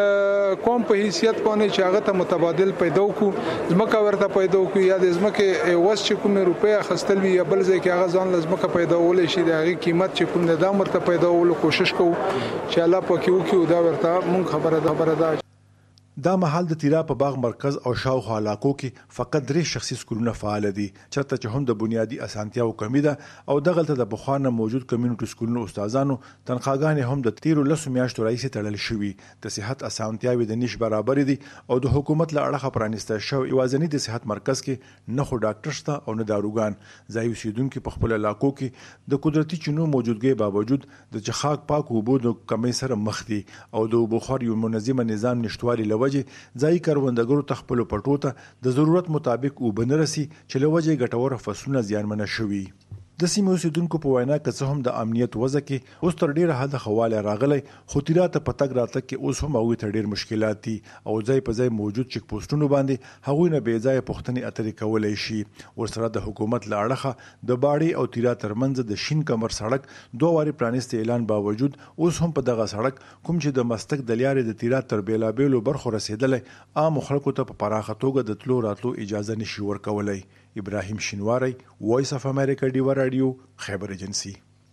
قوم په حیثیت باندې چې هغه ته متبادل پیدا وکړو ځمکه ورته پیدا وکړو یا د ځمکې عوض چې کومې روپۍ اخیستل وي یا بل ځای کې هغه ځان له ځمکه پیداولی شي د هغې قیمت چې کوم دی دا ورته پیداولو کوشش کوو چې الله پکې وکړي دا ورته مونږ خبره ده. دا مهال د تیرا په باغ مرکز او شاوخوا علاقو کې فقط 3 شخصي سکولونه فعال دي چرته چې هم د بنیادی اسانتیاو کمی ده او دغلته د بخوانه موجود کمیونټي سکولونو استادانو تنخواګانې هم د 13 میاشتو راځي تړل شوی د صحت اسانتیاوي د نش برابر دي او د حکومت له اړخه پرانیسته شو ایوازنی د صحت مرکز کې نه خو ډاکټر شته او نه داروګان ځای اوسیدونکو په خپل علاقو کې د قدرتي چینو موجودګي باوجود د چخاک پاک اوبو د کمی سره مخ دي او د بخار یو منظم نظام نشټوالي لوجه ځای کروندګرو تخپل پټو ته د ضرورت مطابق وبنرسي چې لوجه ګټور فصلونه زیانمن شوي. د سیمې اوسیدونکو په وینا که څه هم د امنیت وضع کې اوس تر ډیره حد خواله راغلی خو تیراته په تګ راتګ کې اوس هم هغوی ته ډیر مشکلات دي او ځای په ځای موجود چک پوسټونو باندې هغوی نه بې ځایه پوښتنې اترې کولی شي. ورسره د حکومت له اړخه د باړې او تیرا ترمنځ د شین کمر سړک 2 وارې پرانیسته اعلان باوجود اوس هم په دغه سړک کوم چې د مستک د لیارې د تیرا تر بیلابیلو برخو رسیدلې عام خلکو ته په پراخه توګه د تلو راتلو اجازه نشي ورکولی. ابراهیم شینواری وایس اف امریکا ډیوا رادیو خیبر ایجنسی.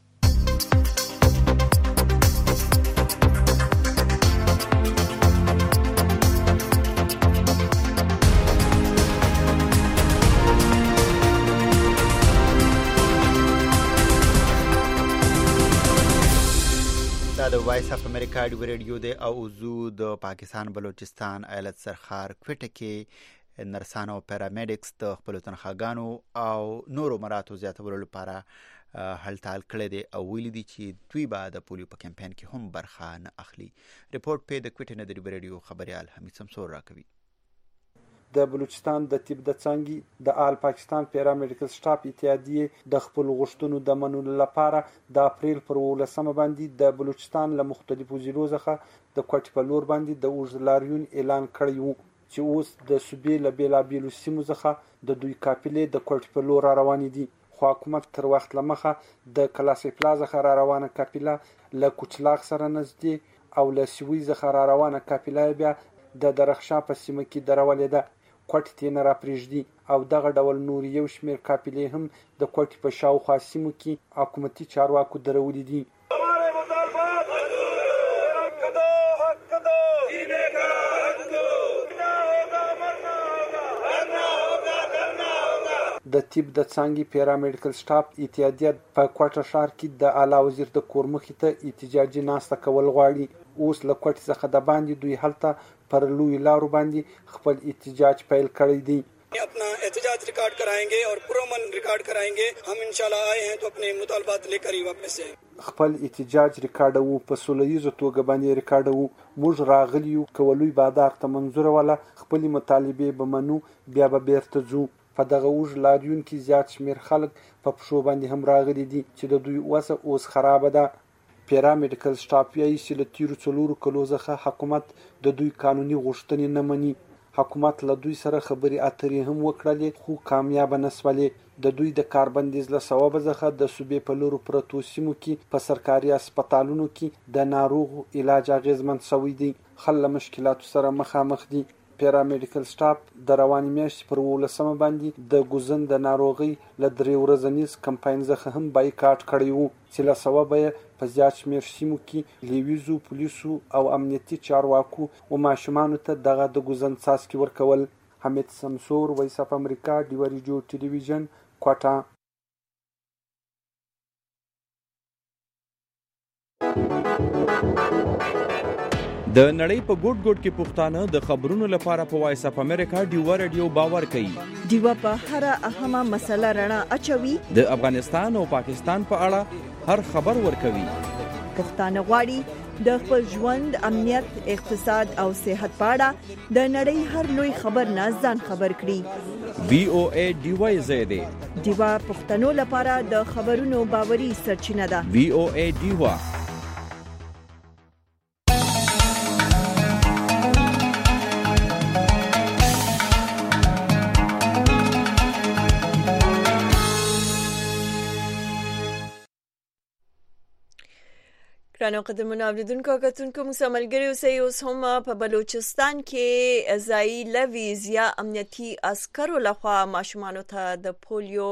دا د وایس اف امریکا ډیوا رادیو دی او زو د پاکستان بلوچستان ایالت سرخار کوټه کې نرسانو او پیرامیډکس د خپل تنخواګانو او نورو مراتو زیاتولو لپاره هلټال کړی دی او ویلي دي چې دوی به د پولیو په کمپاین کې هم برخه نه اخلي. ریپورت په د کوټې نه د ریو رادیو خبريال حمید سمسور راکوي. د بلوچستان د طب د څانګې د آل پاکستان پیرامیډیکل سټاف اتحادیې د خپل غوښتنو د منلو لپاره د اپریل پر 18 باندې د بلوچستان له مختلفو ضلعو څخه د کوټې په لور باندې د اوږد لاریون اعلان کړی وو چې اوس د صوبې له بیلابیلو سیمو څخه د دوی قافلې د کوټې په لور روانې دي. خو حکومت تر وخت له مخه د کلاسي پلازا څخه روانه قافله له کوچلاغ سره نږدې او له سوي څخه روانه قافله بیا د درخشا په سیمه کې درولې ده. کوټې ته نه راپریږدي او دغه ډول نور یو شمېر قافلې هم د کوټې په شاوخوا سیمو کې حکومتي چارواکو درولې دي. د طب د څانګې پیرامیډیکل سټاف اتحادیه په کوټه ښار کې د اعلی وزیر د کور مخې ته احتجاجي ناسته کول غواړي. اوس له کوټې څخه د باندې دوی هلته پر لوی لارو باندې خپل احتجاج پیل کړی دی. अपना एहतजाज रिकॉर्ड कराएंगे और पुरअमन रिकॉर्ड कराएंगे. हम इंशाल्लाह आए हैं तो अपने मुतालबात लेकर ही वापस आए. خپل احتجاج ریکارډو په سولهییزه توګه باندې ریکارډو. موږ راغلیو کولوی بادار ته منظور ولا خپل مطالبه به منو بیا به بیرته ځو. په دغه اوږد لاریون کې زیات شمېر خلک په پښو باندې هم راغلي دي چې د دوی وضع اوس خرابه ده. پیرامیډیکل سټاف یې چې له تیرو 4 کلو څخه حکومت د دوی قانوني غوښتنې نه مني. حکومت له دوی سره خبري اترې هم وکړلې خو کامیاب نه شولې. د دوی د کاربندیز له سبب څخه د صوبې په لورو پرتو سیمو کې په سرکاري هسپتالونو کې د ناروغ علاج اغیزمن شوی دی. خلک مشکلاتو سره مخامخ دي. پیرامیډیکل سټاف د رواني میاشتې پر 18 باندې د ګوزن د ناروغي له 3 ورځنیز کمپاین څخه هم بایکاټ کړی وو چې له سبب یې په زیات شمېر سیمو کې لیویزو پولیسو او امنیتي چارواکو او ماشومانو ته دغه د ګوزن څاڅکي ورکول. حمید سمسور وایس اف امریکا ډیوا رادیو ټلویزیون کوټه. د نړۍ په ګوټ ګوټ کې پښتانه د خبرونو لپاره په وایس اف امریکا ډیوا رادیو باور کوي. ډیوا په هر اهمه مسله رڼا اچوي. د افغانستان او پاکستان په اړه هر خبر ورکوي. پښتانه غواړي د خپل ژوند، امنیت، اقتصاد او صحت په اړه د نړۍ هر لوی خبر نه ځان خبر کړي. VOA ډیوا زیاده ډیوا پښتنو لپاره د خبرونو باوري سرچینه ده. VOA ډیوا. ګرانو قدرمنو اوریدونکو کتونکو موږ ملګری اوسئ اوس هم په بلوچستان کې ځایي لویز یا امنیتي عسکرو لخوا ماشومانو ته د پولیو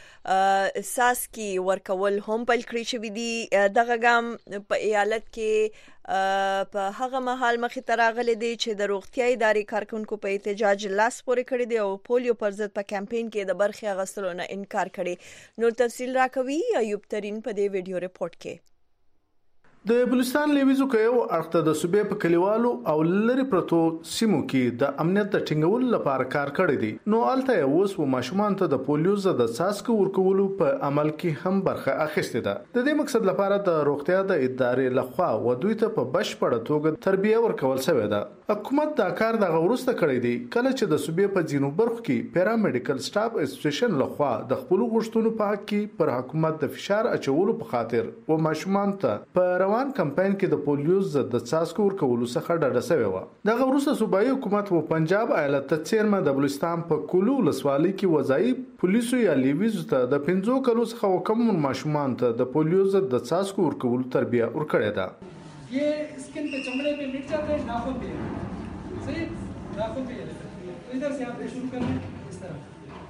ساسکي ورکول هم پیل کړی شوی دی. دغه ګام په ایالت کې په هغه مهال مخې ته راغلی دی چې د روغتیا ادارې کارکونکو په احتجاج لاس پورې کړی دی او پولیو پر ضد په کمپاین کې د برخې اخیستلو نه انکار کړی. نور تفصیل راکوي ایوب ترین په دې ویډیو ریپورت کې. د بلوچستان لیویزو کې یو اړخ د صوبې په کلیوالو او لری پرتو سیمو کې د امنیت د ټینګولو لپاره کار کړی دی. نو الته اوس و ماشومان ته د پولیو ضد څاڅکي ورکولو په عمل کې هم برخه اخیستې ده. د دې مقصد لپاره د روغتیا د ادارې لخوا و دوی ته په بشپړه توګه تربیه ورکول شوې ده. حکومت دا کار د غوړسته کړی دی کله چې د صوبې په ځینو برخو کې پیرا میډیکل سټاف اسوسییشن لخوا د خپل غوښتنو په حق کې پر حکومت د فشار اچولو په خاطر و ماشومان ته په روان کمپاین کې د پولیو ضد د څاڅکو ورکولو څخه ډډه شوې و. دغه وروسته صوبایي حکومت و پنجاب ایالت ته څیرمه د بلوچستان په کولو ولسوالۍ کې وځایي پولیسو یا لیویزو ته د 15 کلو څخه کم ماشومان ته د پولیو ضد د څاڅکو ورکولو تربیه ورکړې ده. ये स्किन पे चमड़े पे मिट जाता है, नाखून पे सही नाखून पे तो इधर से आप शुरू कर लें इस तरह.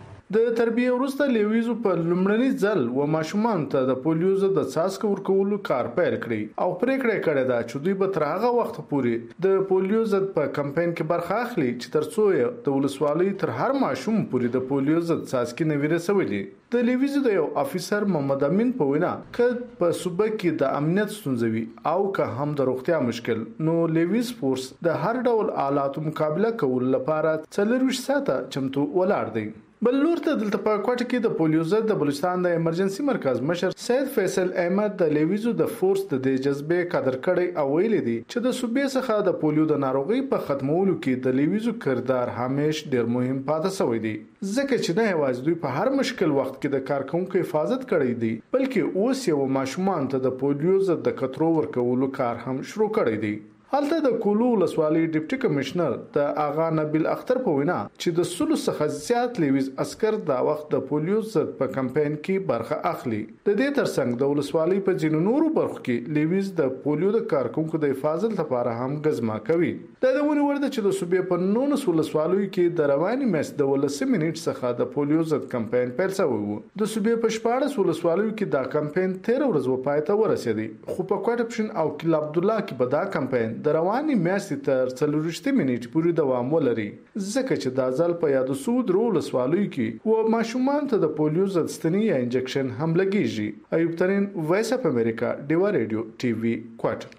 د تربیه وروسته لیویزو په لومړني ځل و ماشومان ته د پولیو ضد د څاڅکو ورکولو کار پیل کړی او پریکړه کړې ده چې دوی به تر هغه وخت پورې د پولیو ضد په کمپاین کې برخه اخلي چې ترڅو د ولسوالۍ تر هر ماشوم پورې د پولیو ضد څاڅکي نه وي رسولي. د لیویزو د یو افیسر محمد امین په وینا ک په صوبه کې د امنیت ستونزوي او که هم د روغتیا مشکل نو لیویز فورس د هر ډول آلاتو مقابله کول لپاره 24 ساعته چمتو ولاړ دی. بل لور ته دلته په کوټه کې د پولیو ضد د بلوچستان د ایمرجنسي مرکز مشر سید فیصل احمد د لیویزو د فورس د جذبې قدر کړی او ویلي دي چې د صوبې څخه د پولیو د ناروغي په ختمولو کې د لیویزو کردار همیش ډیر مهم پاتې شوی دی ځکه چې نه یوازې دوی په هر مشکل وخت کې د کارکونکو حفاظت کړی دی بلکې اوس یو ماشومان ته د پولیو ضد د کترو ورکولو کار هم شروع کړی دی. هلته د کولو ولسوالۍ ډیپټي کمشنر د آغا نبیل اختر په وینا چې د 100 څخه زیات لیویز عسكر دا وخت د پولیو ضد په کمپاین کې برخه اخلي. د دې ترڅنګ د ولسوالۍ په ځینو نورو برخو کې لیویز د پولیو د کارکونکو د حفاظت لپاره هم غزما کوي. دا د ونی ورده چې د صوبې په 19 ولسوالیو کې د رواني میاشت د 18 منټ څخه د پولیو ضد کمپاین پیل شوی و. د صوبې په 14 ولسوالیو کې دا کمپاین 13 ورځې پای ته ورسېدی خو په کوټه پښین او کله عبد الله کې به دا کمپاین د رواني میاشتې تر 40 منټ پورې دوام ولري ځکه چې دا ځل په یاد سود رول سوالوي کې و ماشومان ته د پولیو ضد ستنې یا انجکشن هم لګیږي. ایوب ترین وایس اف امریکا ډیوا ریډیو ټي وي کوټ.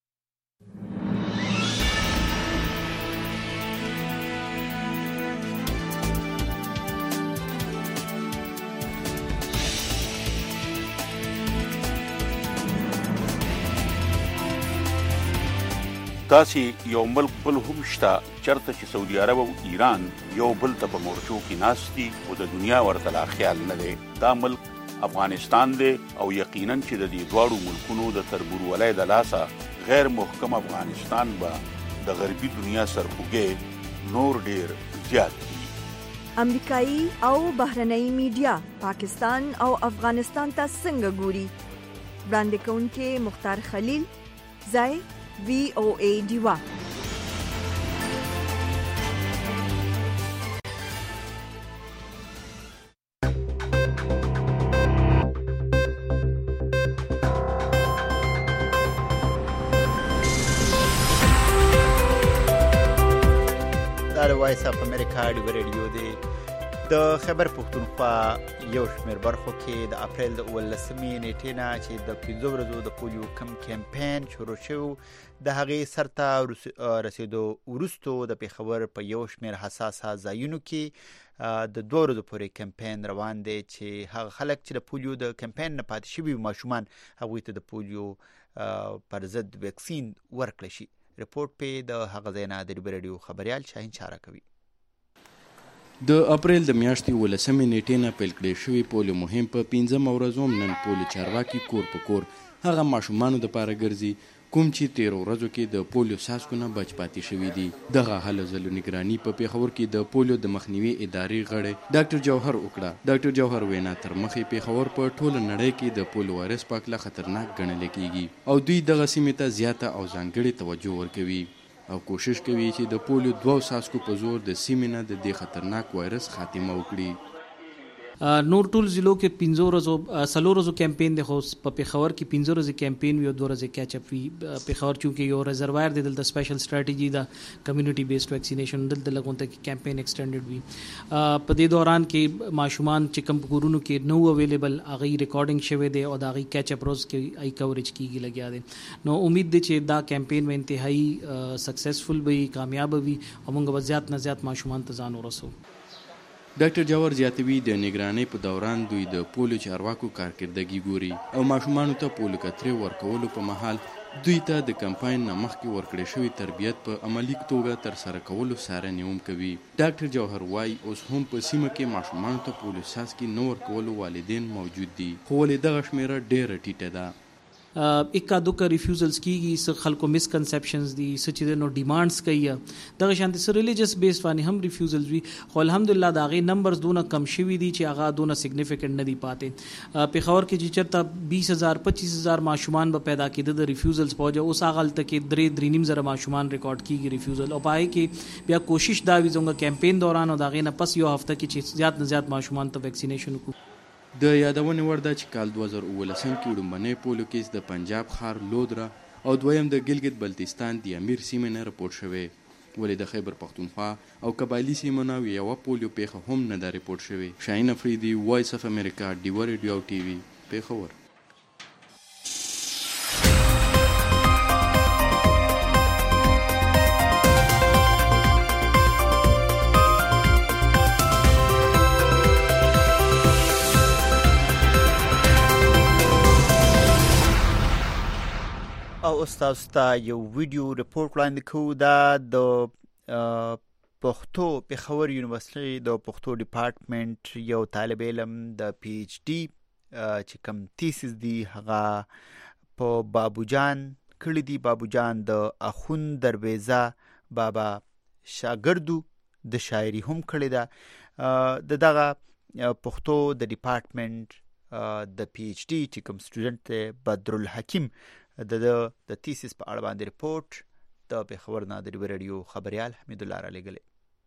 داسې یو ملک بل هم شته چرته چې سعودي عرب او ایران یو بل ته په مورچو کې ناست دي او د دنیا ورته لا خیال نه دی. دا ملک افغانستان دی او یقینا چې د دې دواړو ملکونو د تربورولۍ د لاسه غیر محکم افغانستان به د غربي دنیا سرخوږی نور ډیر زیات دي. امریکایي او بهرنۍ میډیا پاکستان او افغانستان ته څنګه ګوري؟ وړاندې کوونکي مختار خلیل ځای VOA دیوا. دا وایس اف امریکا ډیوا ریډیو دی. د خیبر پښتونخوا یو شمېر برخو کې د اپریل د 18 نیټې نه چې د 15 ورځو د پولیو کم کمپاین شروع شو د هغې سرته رسیدو وروسته د پیښور په یو شمېر حساسه ځایونو کې د 2 ورځو پورې کمپاین روان دی چې هغه خلک چې د پولیو د کمپاین نه پاتې شوي ماشومان هغوی ته د پولیو پر ضد ویکسین ورکړی شي. رپورټ په د هغه ځای نه د ډیوا ریډیو خبريال شاهین چاره کوي. د اپریل د میاشتې 18 نیټې نه پیل کړی شوی پولیو مهم په 15 ورځو نن پولیو چارواکي کور په کور هغه ماشومانو د پاره ګرځي کوم چې 13 ورځو کې د پولیو څاڅکو نه بچ پاتې شوي دي. دغه هلو ځلو نگراني په پیښور کې د پولیو د مخنیوي ادارې غړی ډاکټر جوهر وکړه. ډاکټر جوهر وینا تر مخې پیښور په ټوله نړۍ کې د پولیو وایرس په اړه خطرناک ګڼل کېږي او دوی دغه سیمې ته زیاته او ځانګړې توجه ورکوي او کوشش کوي چې د پولیو 2 څاڅکو په زور د سیمې نه د دې خطرناک وایرس خاتمه وکړي. نور ټول ضلعو کې 15 ورځو 4 ورځو کمپین دی، خو په پیښور کې 15 ورځې کمپین وي او 2 ورځې کیچ اپ وي. پیښور چونکې یو ریزروایر دی، دلته سپیشل سټریټجی دا کمیونټي بیسډ ویکسینیشن دلته لګونته کې کمپین ایکسټینډډ وي. په دې دوران کې ماشومان چې کم کورونو کې نو اویلیبل هغه ریکارډینګ شوی دی او دا غي کیچ اپ روز کې ای کوریج کیږي لګیا دی. نو امید دی چې دا کمپین و انتهایی سکسسفل وي، کامیاب وي او موږ به زیات نه زیات ماشومان ته ځان ورسو. ډاکټر جوهر زیاتوي د نگرانۍ په دوران دوی د پولیو چارواکو کارکردګي ګوري او ماشومانو ته پولیو کترې ورکولو په مهال دوی ته د کمپاین نه مخکې ورکړې شوی تربیت په عملي توګه ترسره کولو څارنې هم کوي. ډاکټر جوهر وایي اوس هم په سیمه کې ماشومانو ته پولیو څاڅکي نه ورکولو والدین موجود دي، خو ولې دغه شمیره ډېره ټیټه ده. اکا دوکا ریفیوزلز کیږي، څه خلکو مسکنسپشنز دي، څه چې نو ډیمانډز کوي، دغه شانتي سره ریلیجیس بیس باندې هم ریفیوزلز وي، خو الحمدلله دا غي نمبرز دونه کم شوي دي چې هغه دونه سیګنیفیکنٹ نه دي پاتې. پیښور کې چې چرته 20,000 25,000 ماشومان به پیدا کېده د ریفیوزلز په وجه، اوس هغه تل کې 3.5 زره ماشومان ریکارډ کیږي ریفیوزل. او پای کې بیا کوشش دا وي زموږ کمپین دوران او دا غي نه پس یو هفته کې چې زیات نه زیات ماشومان ته ویکسینیشن وکړو. د یادونې وړ ده چې کال 2019 کې وړومبنی پولیو کیس د پنجاب ښار لودرا او دویم د ګلګت بلتستان د امیر سیمې نه راپورټ شوی، ولې د خیبر پختونخوا او قبایلي سیمو نه یوه پولیو پیښه هم نه ده راپورټ شوې. شاهین افریدي، وایس اف امریکا، ډیوه ریډیو او ټي وي، پیښور. او استاد ته یو ویډیو ریپورت وړاندې کوو. دا د پښتو پیښور یونیورسيټي د پښتو ډپارټمنټ یو طالب علم د پی ایچ ډي چې کوم تیسیس دی هغه په بابوجان کړی دی. بابوجان د اخوند درویزه بابا شاګردو د شاعري هم کړی ده. دغه پښتو د ډپارټمنټ د پی ایچ ډي چې کوم سټوډنټ بدرالحکیم د تیسیس په اړه باندې ریپورت د پیښور نه د ریډیو خبريال حمید الله را لګلې.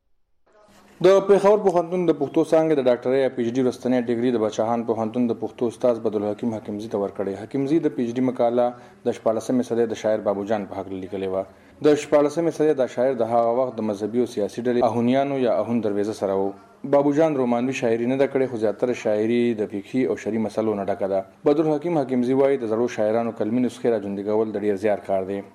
د پیښور پوهنتون د پښتو څانګې د ډاکټرۍ یا پی ایچ ډي وروستنۍ ډیګري د بچاهان پوهنتون د پښتو استاد بدرالحکیم حکیمزي ته ورکړې. حکیمزي د پی ایچ ډي مقاله د 14مې صدۍ د شاعر بابوجان په حق لیکلې و. د 14مې صدۍ د شاعر د هغه وخت د مذهبي او سیاسي ډلې اهونیانو یا اهون درویزه سره و. بابوجان رومانوي شاعري نه د کړې، خو زیاتره شاعري د فقهي او شرعي مسلو نه ډکه ده. بدرالحکیم حکیمزي وایي د زړو شاعرانو کلمي نسخې را ژوندي کول د ډېر زیار کار دی.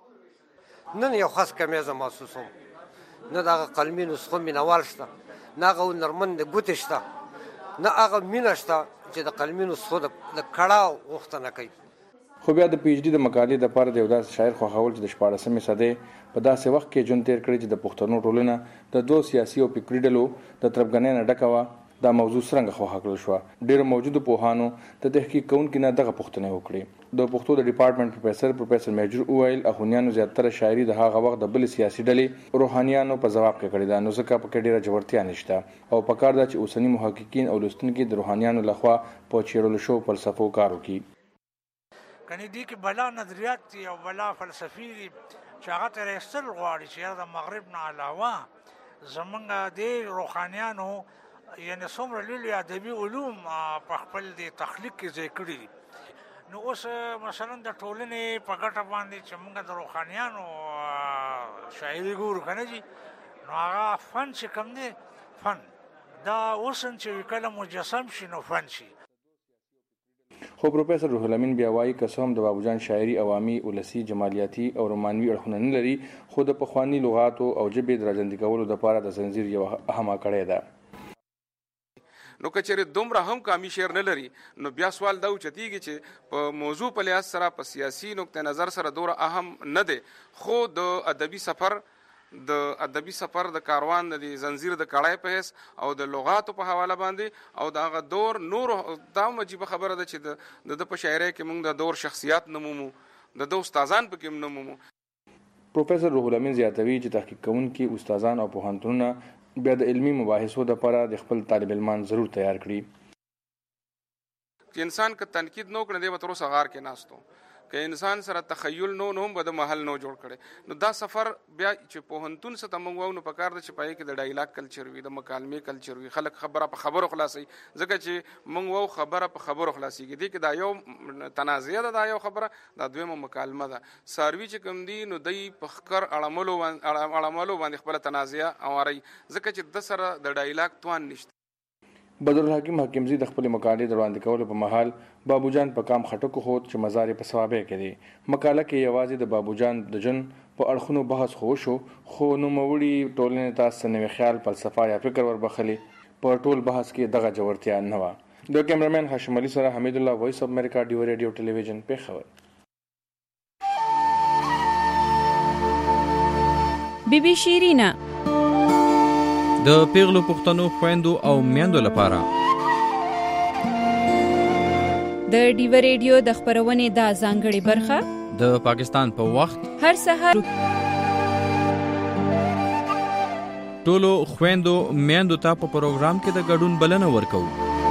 نن یو خاص کمیزه محسوسوم، نه دغه قلمي نسخو مینوال شته، نه هغه نرمند ګوتې شته، نه هغه مینه شته چې د قلمي نسخو د کړاو غوښتنه کوي. خو بیا د پی ایچ ډي د مقالې دپاره د یو داسې شاعر خوښول چې د 14مې صدۍ په داسې وخت کې ژوند تېر کړی چې د پښتنو ټولنه د دوو سیاسي او فکري ډلو د تربګنۍ نه ډکه وه. دا موضوع څرنګه خوښه کړل شوه؟ ډېرو موجودو پوهانو د تحقیق کوونکي نه دغه پوښتنې وکړې. د پښتو د ډپارټمنټ پروفیسر میجر وویل اخونیانو زیاتره شاعري د هغه وخت د بلې سیاسي ډلې روحانیانو په ځواب کې کړې ده، نو ځکه پکې ډېره ژورتیا نشته او پکار ده چې اوسني محققین او لوستونکي د روحانیانو لخوا په څېړلو شوو فلسفو کار وکړي. کني دي کې بلا نظریات دي او بلا فلسفي دي چې هغه ته رسل غواړي چې د مغرب نه علاوه زمونږ د روحانیانو یعنی څومره لوی ادبي علوم په خپل د تخلیق کې ځای کړي دي. نو اوس مثلا د ټولنې په ګټه باندې چې موږ د روحانیانو شاعري ګورو کنه جي، نو هغه فن چې کوم دی فن دا اوسن چې کله مجسم شي نو فن شي. خو پروفیسر روح الامین بیا وایي که څه هم د بابوجان شاعري عوامي، ولسي، جمالیاتي او رومانوي اړخونه نه لري، خو د پخواني لغاتو او ژبې د راژوندي کولو دپاره د زنځیر یو اهمه کړی ده. نو کچره دومره هم کامی شعر نه لري، نو بیا سوال دا اوچتیږي چې په موضوع په لحاظ سره په سیاسي نقطه نظر سره دوره اهم نه دی، خو د ادبي سفر د کاروان د زنجیر د کړای په هیڅ او د لغاتو په حواله باندې او د هغه دور نور دا مجيبه خبره ده چې د په شاعرۍ کې موږ د دور شخصیت نمومو د استادان پکې هم نه مومو. پروفیسور روح الامین زیاتوي چې تحقیق کوونکي استادان او پوهنتونونه بیا د علمي مباحثو لپاره د خپل طالب علمان ضرور تیار کړي. چې انسان که تنقید نو کړي دی به تر اوسه غار کې ناستو، که انسان سره تخیل نو هم به د محل نو جوړ کړي. نو دا سفر بیا چې پوهنتون څخه ته موږ وو نو پکار د چې پای کې د ډایلاګ کلچر وي، د مکالمې کلچر وي، خلک خبره په خبرو خلاصي، ځکه چې موږ وو خبره په خبرو خلاصيږي. دي کې دا یو تنازعه ده، دا یو خبره، دا دویمه مکالمه ده. ساروی چې کوم دي نو دای په خکر اړمالو باندې خپل تنازعه اواري، ځکه چې د سره د ډایلاګ توان نشته. بدرالحکیم حکیمزی د خپل مقالې د وړاندې کولو په مهال بابوجان په کام خټکو خود چې مزار په ثوابه کې دی. مقاله کې یوازې د بابوجان د جن په اړخونو بحث خو شو، خو نو موري ټولنې تاسو نوې خیال فلسفه یا فکر وربخلي په ټول بحث کې دغه جوړتیا نه و. د کیمرامین هاشم علي سره حمید الله، وایس اف امریکا، ډیو ریډیو ټلویزیون پیښور. بیبي شیرینا د پیغلو پښتنو خويندو او میندو لپاره د ډیو ریډیو د خبرونې د ځانګړي برخه د پاکستان په وخت هر سحر ټولو خويندو میندو ته په پروګرام کې د ګډون بلنه ورکو.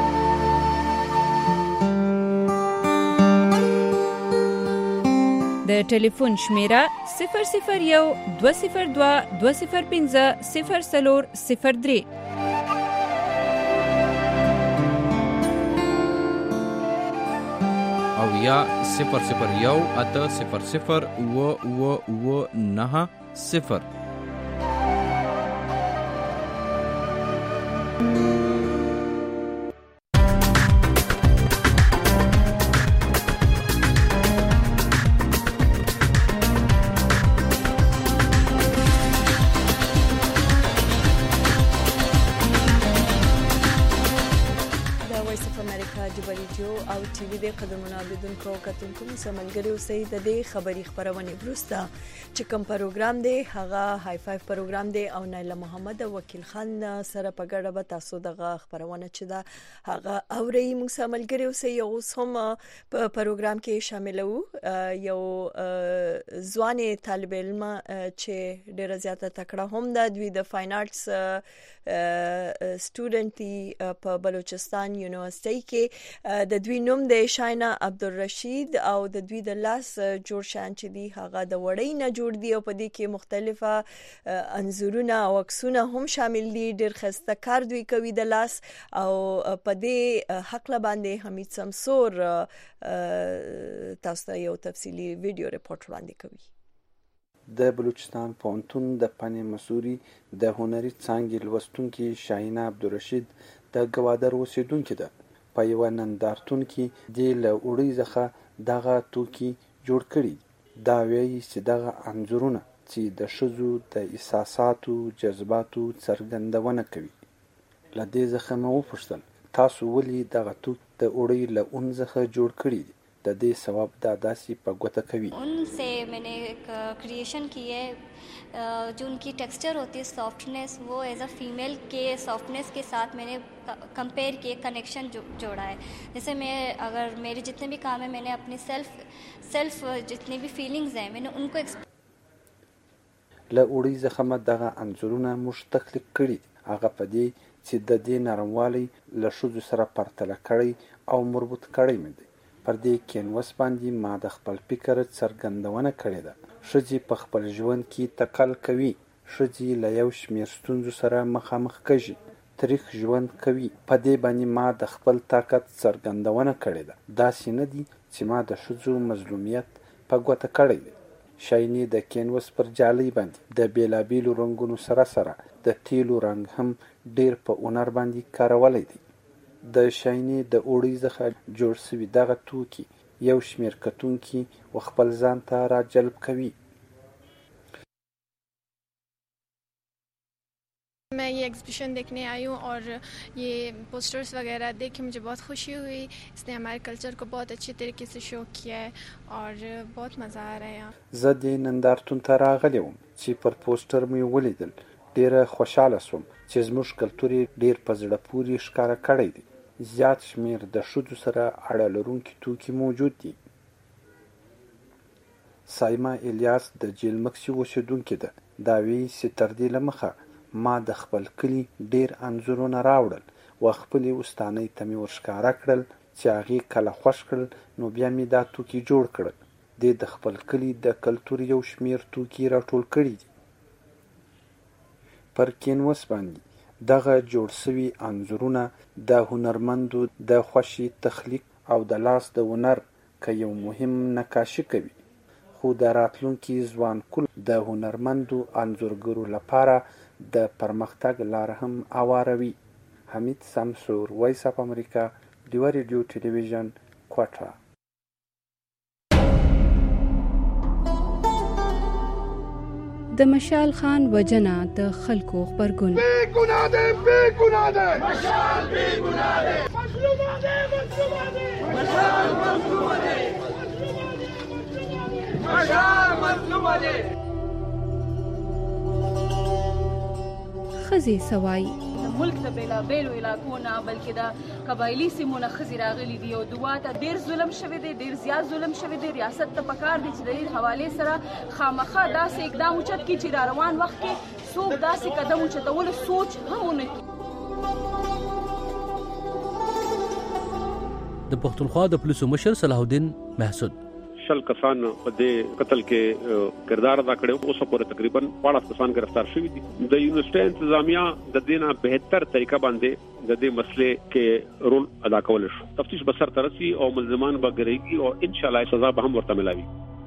د ټلیفون شمیره 001 202 205 0403 او یا 001 800 990. او ټي وي د قدمونو اوریدونکو کتونکو سملګری اوسئ. د دې خبري خبرونه وروسته چې کوم پروګرام دی هغه های فایو پروګرام دی او نایله محمد او وکیل خان سره په ګډه به تاسو دغه خبرونه چې دا هغه اوري موږ سملګری اوسئ. اوس هم په پروګرام کې شامل وو یو ځوان طالب علم چې ډیره زیاته تکړه هم ده، دوی د فاین آرټس سټوډنټ دی په بلوچستان یونیورسيټي کې. د دوی نوم د شاینا عبدالرشید او د دوی د لاس جوړ شان چې دی هغه د وړۍ نه جوړ دی او په دې کې مختلفه انځورونه او عکسونه هم شامل دي. ډېر ښایسته کار دوی کوي د لاس او په دې حق باندې حمید سمسور تاسو ته یو تفصیلی ویډیو ریپورت وړاندې کوي. د بلوچستان پوهنتون د فن مسوري د هنري څانګې لوستونکي شاهینه عبدالرشید د ګوادر اوسیدونکې ده. په یو نندارتون کې د له وړۍ څخه دغه توکي جوړ کړي. دا وایي چې دغه انځورونه چې د ښځو د احساساتو جذباتو څرګندونه کوي. له دې څخه مې وپوښتل تاسو ولې دغه توکي د وړۍ له اون څخه جوړ کړي دي؟ د دې ثواب دا داسې په ګوته کوي. उनसे मैंने एक क्रिएशन की है जो उनकी टेक्सचर होती है सॉफ्टनेस, वो एज अ फीमेल के सॉफ्टनेस के साथ मैंने कंपेयर किए, कनेक्शन जोड़ा है. जैसे मैं अगर मेरे जितने भी काम है मैंने अपनी सेल्फ जितनी भी फीलिंग्स हैं मैंने उनको له وړۍ څخه مې دغه انځورونه موږ تخلیق کړي. هغه په دې چې د دې نرموالی له ښځو سره پرتله کړی او مربوط کړی مې دی. پر دې کینوس باندې ما د خپل فکر څرګندونه کړې ده. ښځې په خپل ژوند کې تکل کوي. ښځې له یو شمېر ستونزو سره مخامخ کېږي. تاریخ ژوند کوي. په دې باندې ما د خپل طاقت څرګندونه کړې ده. داسې نه دي چې ما د ښځو مظلومیت په ګوته کړی دی. شاینې د کینوس پر جالۍ باندې د بیلابیلو رنګونو سره د تیلو رنګ هم ډیر په هنر باندې کارولی دی. د شاینې د اوړي څخه جوړ شوي دغه توکي یو شمېر کتونکي خپل ځان ته را جلب کوي. मैं ये एग्जीबिशन देखने आई हूँ और ये पोस्टर्स वगैरह देख के मुझे बहुत खुशी हुई. इसने हमारे कल्चर को बहुत अच्छी तरीके से शो किया है और बहुत मज़ा आ रहा है यहाँ. زه د نندارتون ته راغلی وم چې پر پوسټر مې ولیدل. ډېره خوشحاله شوم چې زموږ کلتور ډېر په زړه پورې ښکاره کړی دی. زیات شمېر د ښځو سره اړه لرونکي توکي موجود دي. سایما الیاس د جیل مکسي اوسیدونکې ده. دا وایي چې تر دې له مخه ما د خپل کلي ډېر انځورونه راوړل و خپلې وستانۍ ته مې ورښکاره کړل چې هغې کله خوښ کړل نو بیا مې دا توکي جوړ کړل. دې د خپل کلي د کلتور یو شمېر توکي راټول کړي دي. پر کینوس باندې دغه جوړ سوي انځورونه د هنرمندو د خوښې تخلیق او د لاس د هنر که یو مهم نقاشي کوي، خو د راتلونکي ځوانکول د هنرمندو انځورګرو لپاره د پرمختګ لار هم هواروي. حمید سمسور، وایس اف امریکا، ډیوه ریډیو ټلویزیون، کوټه. د مشال خان وجنه د خلکو خبرګون بے گناہ دے مشال بے گناہ دے مظلوم دے مشال مظلوم دے مشال مظلوم دے. خزي سوای ملک ته بیلا بیلو علاقو نه بلکې د قبایلي سیمونه ښځې راغلي دي او دوا ته ډېر ظلم شوی دی، ډېر زیات ظلم شوی دی. ریاست ته پکار دی چې د دې حوالې سره خامخا داسې اقدام اوچت کړي چې را روان وخت کې څوک داسې قدم اوچتولو سوچ هم ونه کړي. د پښتونخوا د پولیسو مشر صلاح الدین محسود 60 کسان په دې قتل کې کردار ادا کړي. اوس پورې تقریبا 14 کسان گرفتار شوي دي. د یونیورسيټي انتظامیه د دینه بهتر طریقه باندې د دې مسلې کې رول ادا کول شو. تفتیش به سر ترسي او ملزمان به ګرځي او ان شاء الله سزا به هم ورته ملاوي.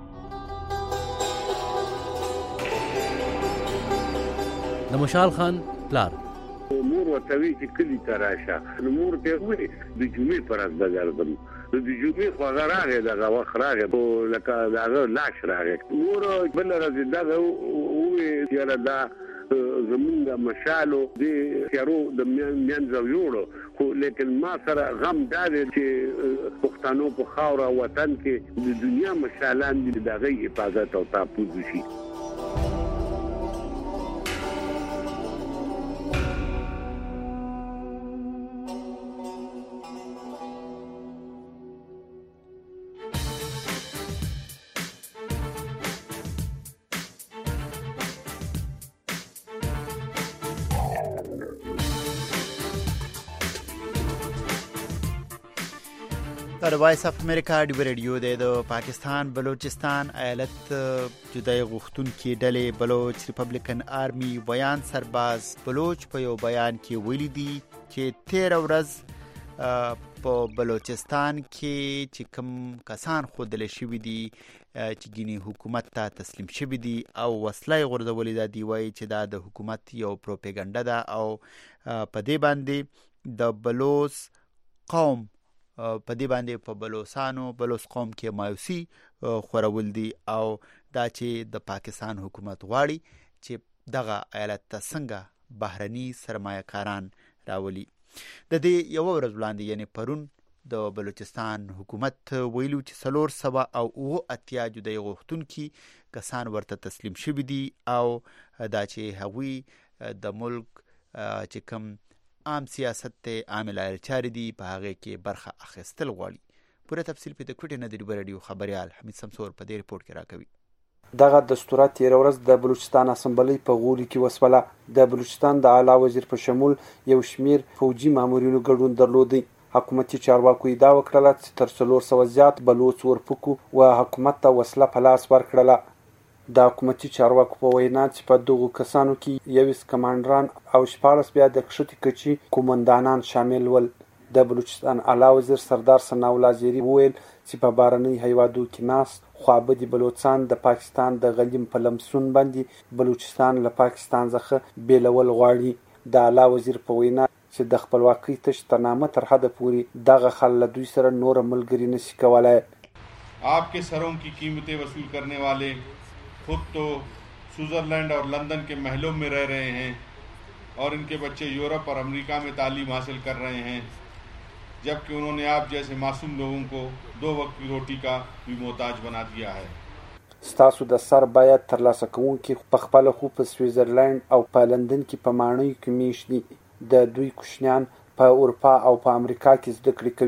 د مشال خان پلار مور وتوی چې کلی تراشه نور ته وې د جمعې پر ورځ درځم. د جمعې خو راغی دغه وخت راغی لکه دغه لاش راغی. مور بل ورځ دغه وې یاره دا زمونږ مشالو د تیارو د منځ جوړو، خو لیکن ما سره غم دا دی چې پښتنو په خاوره وطن کې د دنیا مشالان دغه حفاظت او تحفظ شي. د وایس اف امریکا ډیوه ریډیو د پاکستان بلوچستان ایالت جدای غوښتونکي ډلې بلوچ ریپبلیکن آرمی بیان سرباز بلوچ په یو بیان کې ویلي دي چې 13 ورځ په بلوچستان کې چې کوم کسان خودل شوي دي چې ګینی حکومت ته تسلیم شوي دي او وسلې غورځولې ده، دی وایي چې دا د حکومت یو پروپاګاندا ده او په دې باندې د بلوچ قوم په دې باندې په بلوچ قوم کې مایوسی خورول دي او دا چې د پاکستان حکومت غواړي چې دغه ایالت ته څنګه بهرني سرمایه‌کاران راولي. د دې یو ورځ وړاندې یعنی پرون د بلوچستان حکومت ویلو چې 380 جدای غوښتونکي کسان ورته تسلیم شوي دي او دا چې هغوی د ملک چې کوم عام سیاست ته عامل چاري دي په هغه کې برخه اخیستل غواړي. پوره تفصیل په د کوټې نه د ریډیو خبريال حمید سمسور په دې ریپورت کې راکوي. دغه دستور 13 ورځ د بلوچستان اسمبلی په غوري کې وسوله. د بلوچستان د اعلی وزیر په شمول یو شمیر فوجي مامورینو ګډون درلودي. حکومتي چارواکو دا وکړه چې تر 400 زیات بلوچ ورپکو او حکومت ته وسله په لاس ورکړه. د حکومتي چارواکو په وینا چې په دغو کسانو کې 21 کمانډران او 14 بیا د کښتۍ کچي کومندانان شامل ول. د بلوچستان اعلی وزیر سردار ثناء الله زیری وویل چې په بارنۍ هیوادو کې ناست خوابدي بلوچستان د پاکستان د غلیم په لمسون باندې بلوچستان له پاکستان څخه بیلول غواړي. د اعلی وزیر په وینا چې د خپلواکۍ تش ترنامه تر حد پورې دغه خل له دوی سره نور ملګری نشي کولای. आपके सरों की कीमतें वसूल करने वाले खुद तो स्विट्जरलैंड और लंदन के महलों में रह रहे हैं और इनके बच्चे यूरोप और अमेरिका में तालीम हासिल कर रहे हैं, जबकि उन्होंने आप जैसे मासूम लोगों को 2 वक्त की रोटी का भी मोहताज बना दिया है. ستاسو د سر باید ترلاسه کوونکي په خپل خو په سویټزرلند او په لندن کې په ماڼۍ کې میشتي. د دوی کوشنیان په اروپا او په امریکا کې زده کړې کوي.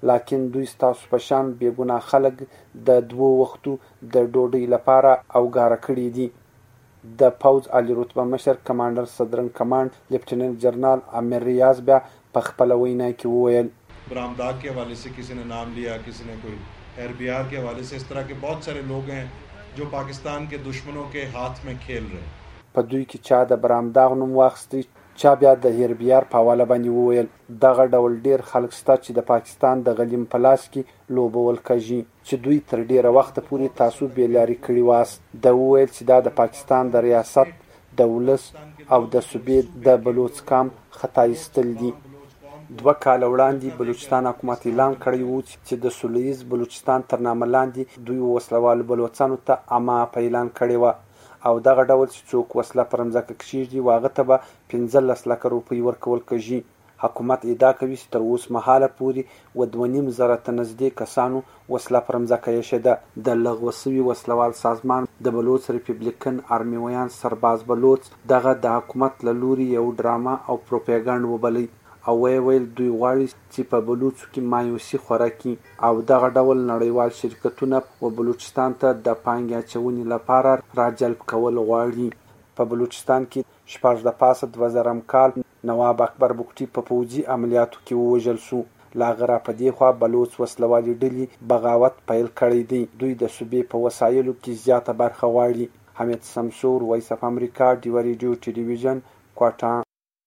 لکن دوی ستاسو په شان بې ګناه خلک د 2 وختو د ډوډۍ لپاره اوګاره کړي دي. د پوځ عالی رتبه مشر کمانډر صدرنګ کمانډ لیفټیننټ جنرال امیر ریاض بیا په خپله وینا کې وویل बरामदाग के हवाले से किसी ने नाम लिया, किसी ने कोई एयरबीआर के हवाले से, इस तरह के बहुत सारे लोग हैं जो पाकिस्तान के दुश्मनों के हाथ में खेल रहे हैं. په دوی کې چا د برامداغ نوم واخیستی، چا بیا د هیربیار په حواله باندې وویل دغه ډول ډیر خلک شته چې د پاکستان د غلیم په لاس کې لوبول کږي چې دوی تر ډیره وخته پورې تاسو بېلارې کړي واست. د وویل چې دا د پاکستان د ریاست، د ولس او د صوبې د بلوچستان خطا ایستل دي. 2 کاله وړاندې بلوچستان حکومت اعلان کړی و چې د سولیز بلوچستان تر نامه لاندې دوی وسلوالو بلوچستانو ته عامه په اعلان کړې وه او دغه ډول چې څوک وسله پر مځکه کښېږدي هغه ته به 15 لکه روپۍ ورکول کېږي. حکومت ادعا کوي چې تر اوس مهاله پورې 2.5 زره ته نږدې کسانو وسله پر مځکه ایښې ده. د لغوه سوي وسلوال سازمان د بلوچ ریپبلیکن ارمیویان سرباز بلوچ دغه د حکومت له لوري یو ډرامه او پروپاګانډ وبلئ او ویل دوی غواړي چې په بلوچو کې مایوسي خوره کړي او دغه ډول نړیوال شرکتونه و بلوچستان ته د پانګې اچونې لپاره راجلب کول غواړي. په بلوچستان کې 14 2000 کال نواب اکبر بګټي په پوځي عملیاتو کې ووژل شو. لا هغه را په دې خوا بلوچ وسلوالې ډلې بغاوت پیل کړی دی. دوی د صوبې په وسایلو کې زیاته برخه غواړي. حمید سمسور، وایس اف امریکا، ډیو ریډیو ټلویزیون، کوټا.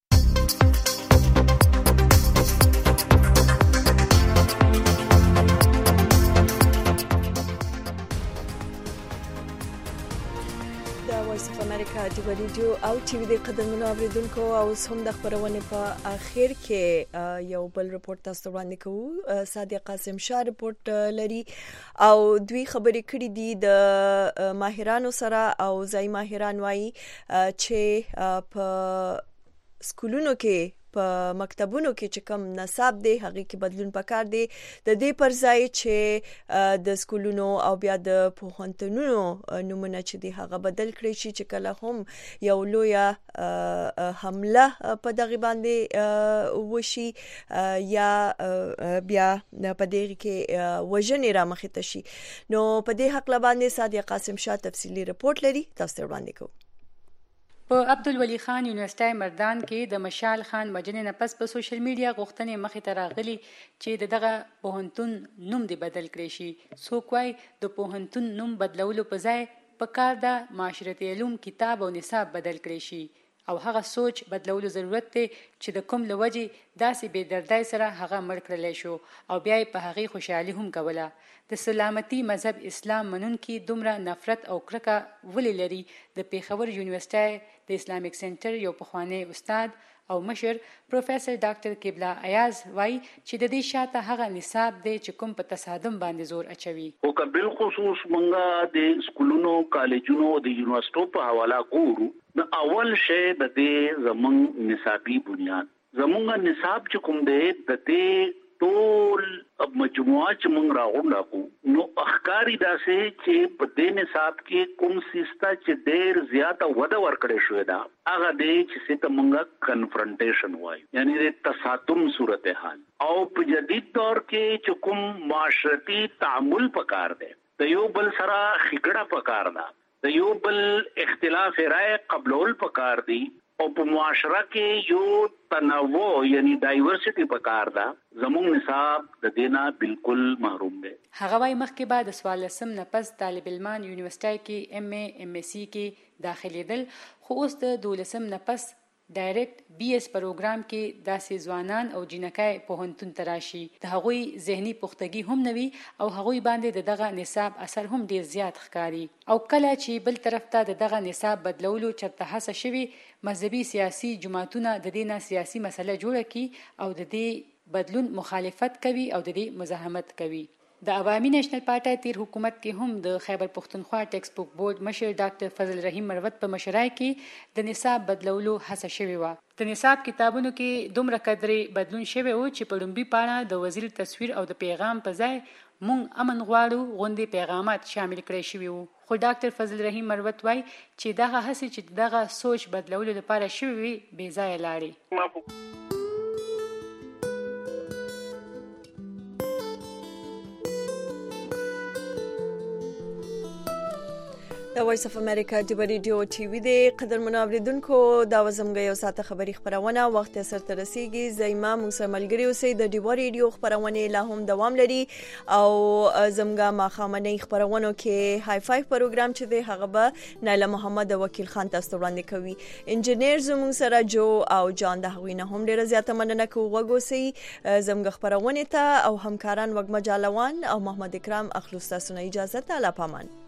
ډیو ریډیو او ټي وي د قدرمنو اوریدونکو او هم د خبرونې په اخر کې یو بل رپورت تاسو وړاندې کوو. صادق قاسم شاه رپورت لري او دوی خبرې کړې دي د ماهرانو سره او ځای ماهران وایي چې په سکولونو کې په مکتبونو کې چې کم نصاب دی هغه کې بدلون پکار دی د دې پر ځای چې د سکولونو او بیا د پوهنتونونو نمونه چې دی هغه بدل کړی شي چې کله هم یو لویه حمله په دغه باندې وشي یا بیا په دې کې وژنې را مخې ته شي. نو په دې حق باندې صادق قاسم شاه تفصیلی رپورت لري، تاسو وړاندې کوو. په عبدالولي خان یونیورسيټي مردان کې د مشال خان وژنې نه پس په سوشل میډیا غوښتنې مخې ته راغلي چې دغه پوهنتون نوم دې بدل کړی شي. څوک وایي د پوهنتون نوم بدلولو په ځای په کار د معاشرتي علوم کتاب او نصاب بدل کړی شي او هغه سوچ بدلولو ضرورت دی چې د کوم لوجې داسې بې دردۍ سره هغه مړ کړلی شو او بیا یې په هغې خوشحالي هم کوله. د سلامتي مذهب اسلام منونکي دومره نفرت او کرکه ولې لري؟ د پیښور یونیورسيټي د اسلامیک سنټر یو پخوانی استاد او مشر پروفیسر ډاکټر قبله ایاز وایي چې د دې شاته هغه نصاب دی چې کوم په تصادم باندې زور اچوي. او که بل خصوص مونږه د سکولونو کالجونو د یونیورسيټو په حواله ګورو، د اول شی د دې زمونږ نصابي بنیاد، زمونږ نصاب چې کوم دی د دې ټول مجموعه چې مونږ راغونډو نو اخکاری داسې چې په دې نصاب کې کوم سیستا چې ډېر زیاته وده ورکړې شوې ده هغه دې چې څه ته مونږه کنفرنټیشن وایي، یعنی د تصادم صورتحال. او په جدید دور کې چې کوم معاشرتي تعامل پکار دی، د یو بل سره خګړه پکار ده، د یو بل اختلاف رائے قبول پکار دی او په معاشره کې یو تنوع یعنی ډایورسټي پکار ده. زموږ نصاب د دینا بالکل محروم دی. هغه وايي مخکې بعد د 14 نه پس طالب علمان یونیورسيټي کې MA MSc کې داخليدل، خو اوس د 12 نه پس ډایرکټ BS پروګرام کې داسې ځوانان او جنکای پوهنتون تراشي. د هغوی ذهني پختګي هم نوي او هغوی باندې دغه نصاب اثر هم ډیر زیات ښکاری. او کله چې بل طرف ته دغه نصاب بدلولو چرته هڅه شوي، مذهبي سیاسي جماعتونه د دې نه سیاسي مسله جوړه کی او د دې بدلون مخالفت کوي او د دې مزاحمت کوي. د عوامي نېشنل پارټي تیر حکومت کې هم د خیبر پختونخوا ټیکسټ بک بورډ مشر ډاکټر فضل رحیم مروت په مشرۍ کې د نصاب بدلولو هڅه شوې و. د نصاب کتابونو کې دومره قدرې بدلون شوی و چې په لومړي پاڼه د وزیر تصویر او د پیغام په ځای مونږ امن غواړو غوندې پیغامات شامل کړي شوي وو. خو ډاکټر فضل رحیم مروت وایي چې دغه هڅې چې دغه سوچ بدلولو لپاره شوي وي بې ځایه لاړې. د وایس اف امریکا د ریډیو ټي وي د قدرمنو اوریدونکو دا وزمګه یو ساعته خبری خبرونه وخت سره ترسيږي زېما موږ سره ملګری اوسئ د ډیو ریډیو خبرونه لا هم دوام لري او زمګه ما خامنه خبرونه کې های فای پروګرام چې دی هغه به نایله محمد وکیل خان تاسو وړاندې کوي انجنیر زموږ سره جو او جان د هوینه هم ډیره زیاته مننه کوو وګوسئ زمګه خبرونه ته او همکاران وګمجالوان او محمد اکرام اخلص تاسو نه اجازه ته لا پامان